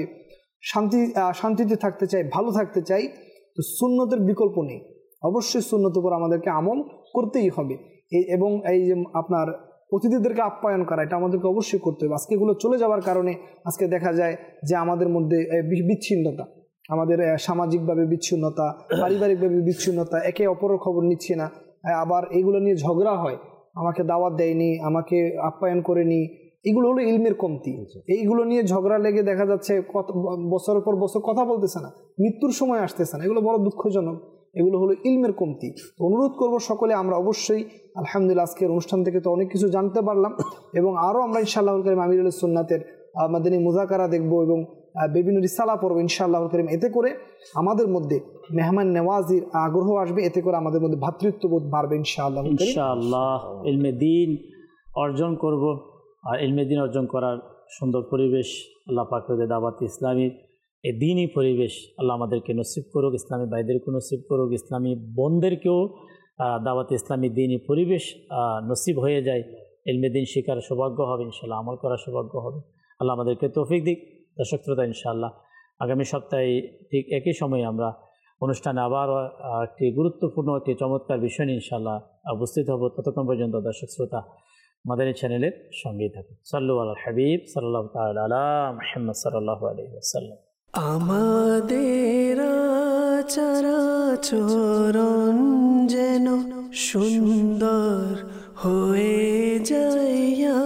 শান্তিতে থাকতে চাই, ভালো থাকতে চাই, তো সুন্নতের বিকল্প নেই। অবশ্যই সুন্নতের উপর আমাদেরকে আমল করতেই হবে। এবং এই যে আপনার অতিথিদেরকে আপ্যায়ন করা, এটা আমাদেরকে অবশ্যই করতে হবে। আজকে এগুলো চলে যাওয়ার কারণে আজকে দেখা যায় যে আমাদের মধ্যে বিচ্ছিন্নতা, আমাদের সামাজিকভাবে বিচ্ছিন্নতা, পারিবারিকভাবে বিচ্ছিন্নতা, একে অপরের খবর নিচ্ছে না, আবার এগুলো নিয়ে ঝগড়া হয়, আমাকে দাওয়াত দেয়নি, আমাকে আপ্যায়ন করেনি। এগুলো হলো ইলমের কমতি। এইগুলো নিয়ে ঝগড়া লেগে দেখা যাচ্ছে বছরের পর বছর কথা বলতেছে না, মৃত্যুর সময় আসতেছে না। এগুলো বড় দুঃখজনক। এগুলো হলো ইলমের কমতি। অনুরোধ করব সকলে, আমরা অবশ্যই আলহামদুলিল্লাহ আজকের অনুষ্ঠান থেকে তো অনেক কিছু জানতে পারলাম, এবং আরও আমরা ইনশাআল্লাহুল কারীম আমিরুল সুন্নাতের মাদানী মুযাকারা দেখব এবং বিভিন্ন রিসালা পড়ব ইনশাআল্লাহুল কারীম। এতে করে আমাদের মধ্যে মেহমান নেওয়াজির আগ্রহ আসবে, এতে করে আমাদের মধ্যে ভ্রাতৃত্ববোধ বাড়বে ইনশাআল্লাহুল কারীম। ইনশাআল্লাহ ইলমে দ্বীন অর্জন করব, আর ইলমে দ্বীন অর্জন করার সুন্দর পরিবেশ আল্লাহ পাক আমাদের দাওয়াত ইসলামী এই দ্বীনি পরিবেশ আল্লাহ আমাদেরকে নসিব করুক, ইসলামী ভাইদেরকেও নসিব করুক, ইসলামী বোনদেরকেও দাওয়াত ইসলামী দ্বীনি পরিবেশ নসিব হয়ে যায়। ইলমে দিন শিকার সৌভাগ্য হবে, ইনশাআল্লাহ আমল করার সৌভাগ্য হবে। আল্লাহ আমাদেরকে তৌফিক দিক। দর্শক শ্রোতা, ইনশাআল্লাহ আগামী সপ্তাহে ঠিক একই সময়ে আমরা অনুষ্ঠানে আবার একটি গুরুত্বপূর্ণ একটি চমৎকার বিষয় নিয়ে ইনশাআল্লাহ উপস্থিত হব। ততক্ষণ পর্যন্ত দর্শক শ্রোতা মাদানী চ্যানেলের সঙ্গেই থাকুন। সাল্লু আলাল হাবিব সাল্লাল্লাহু তাআলা আলা মুহাম্মদ সাল্লাল্লাহু আলাইহি ওয়াসাল্লাম। আমাদের চরাচরণ যেন সুন্দর হয়ে যায়।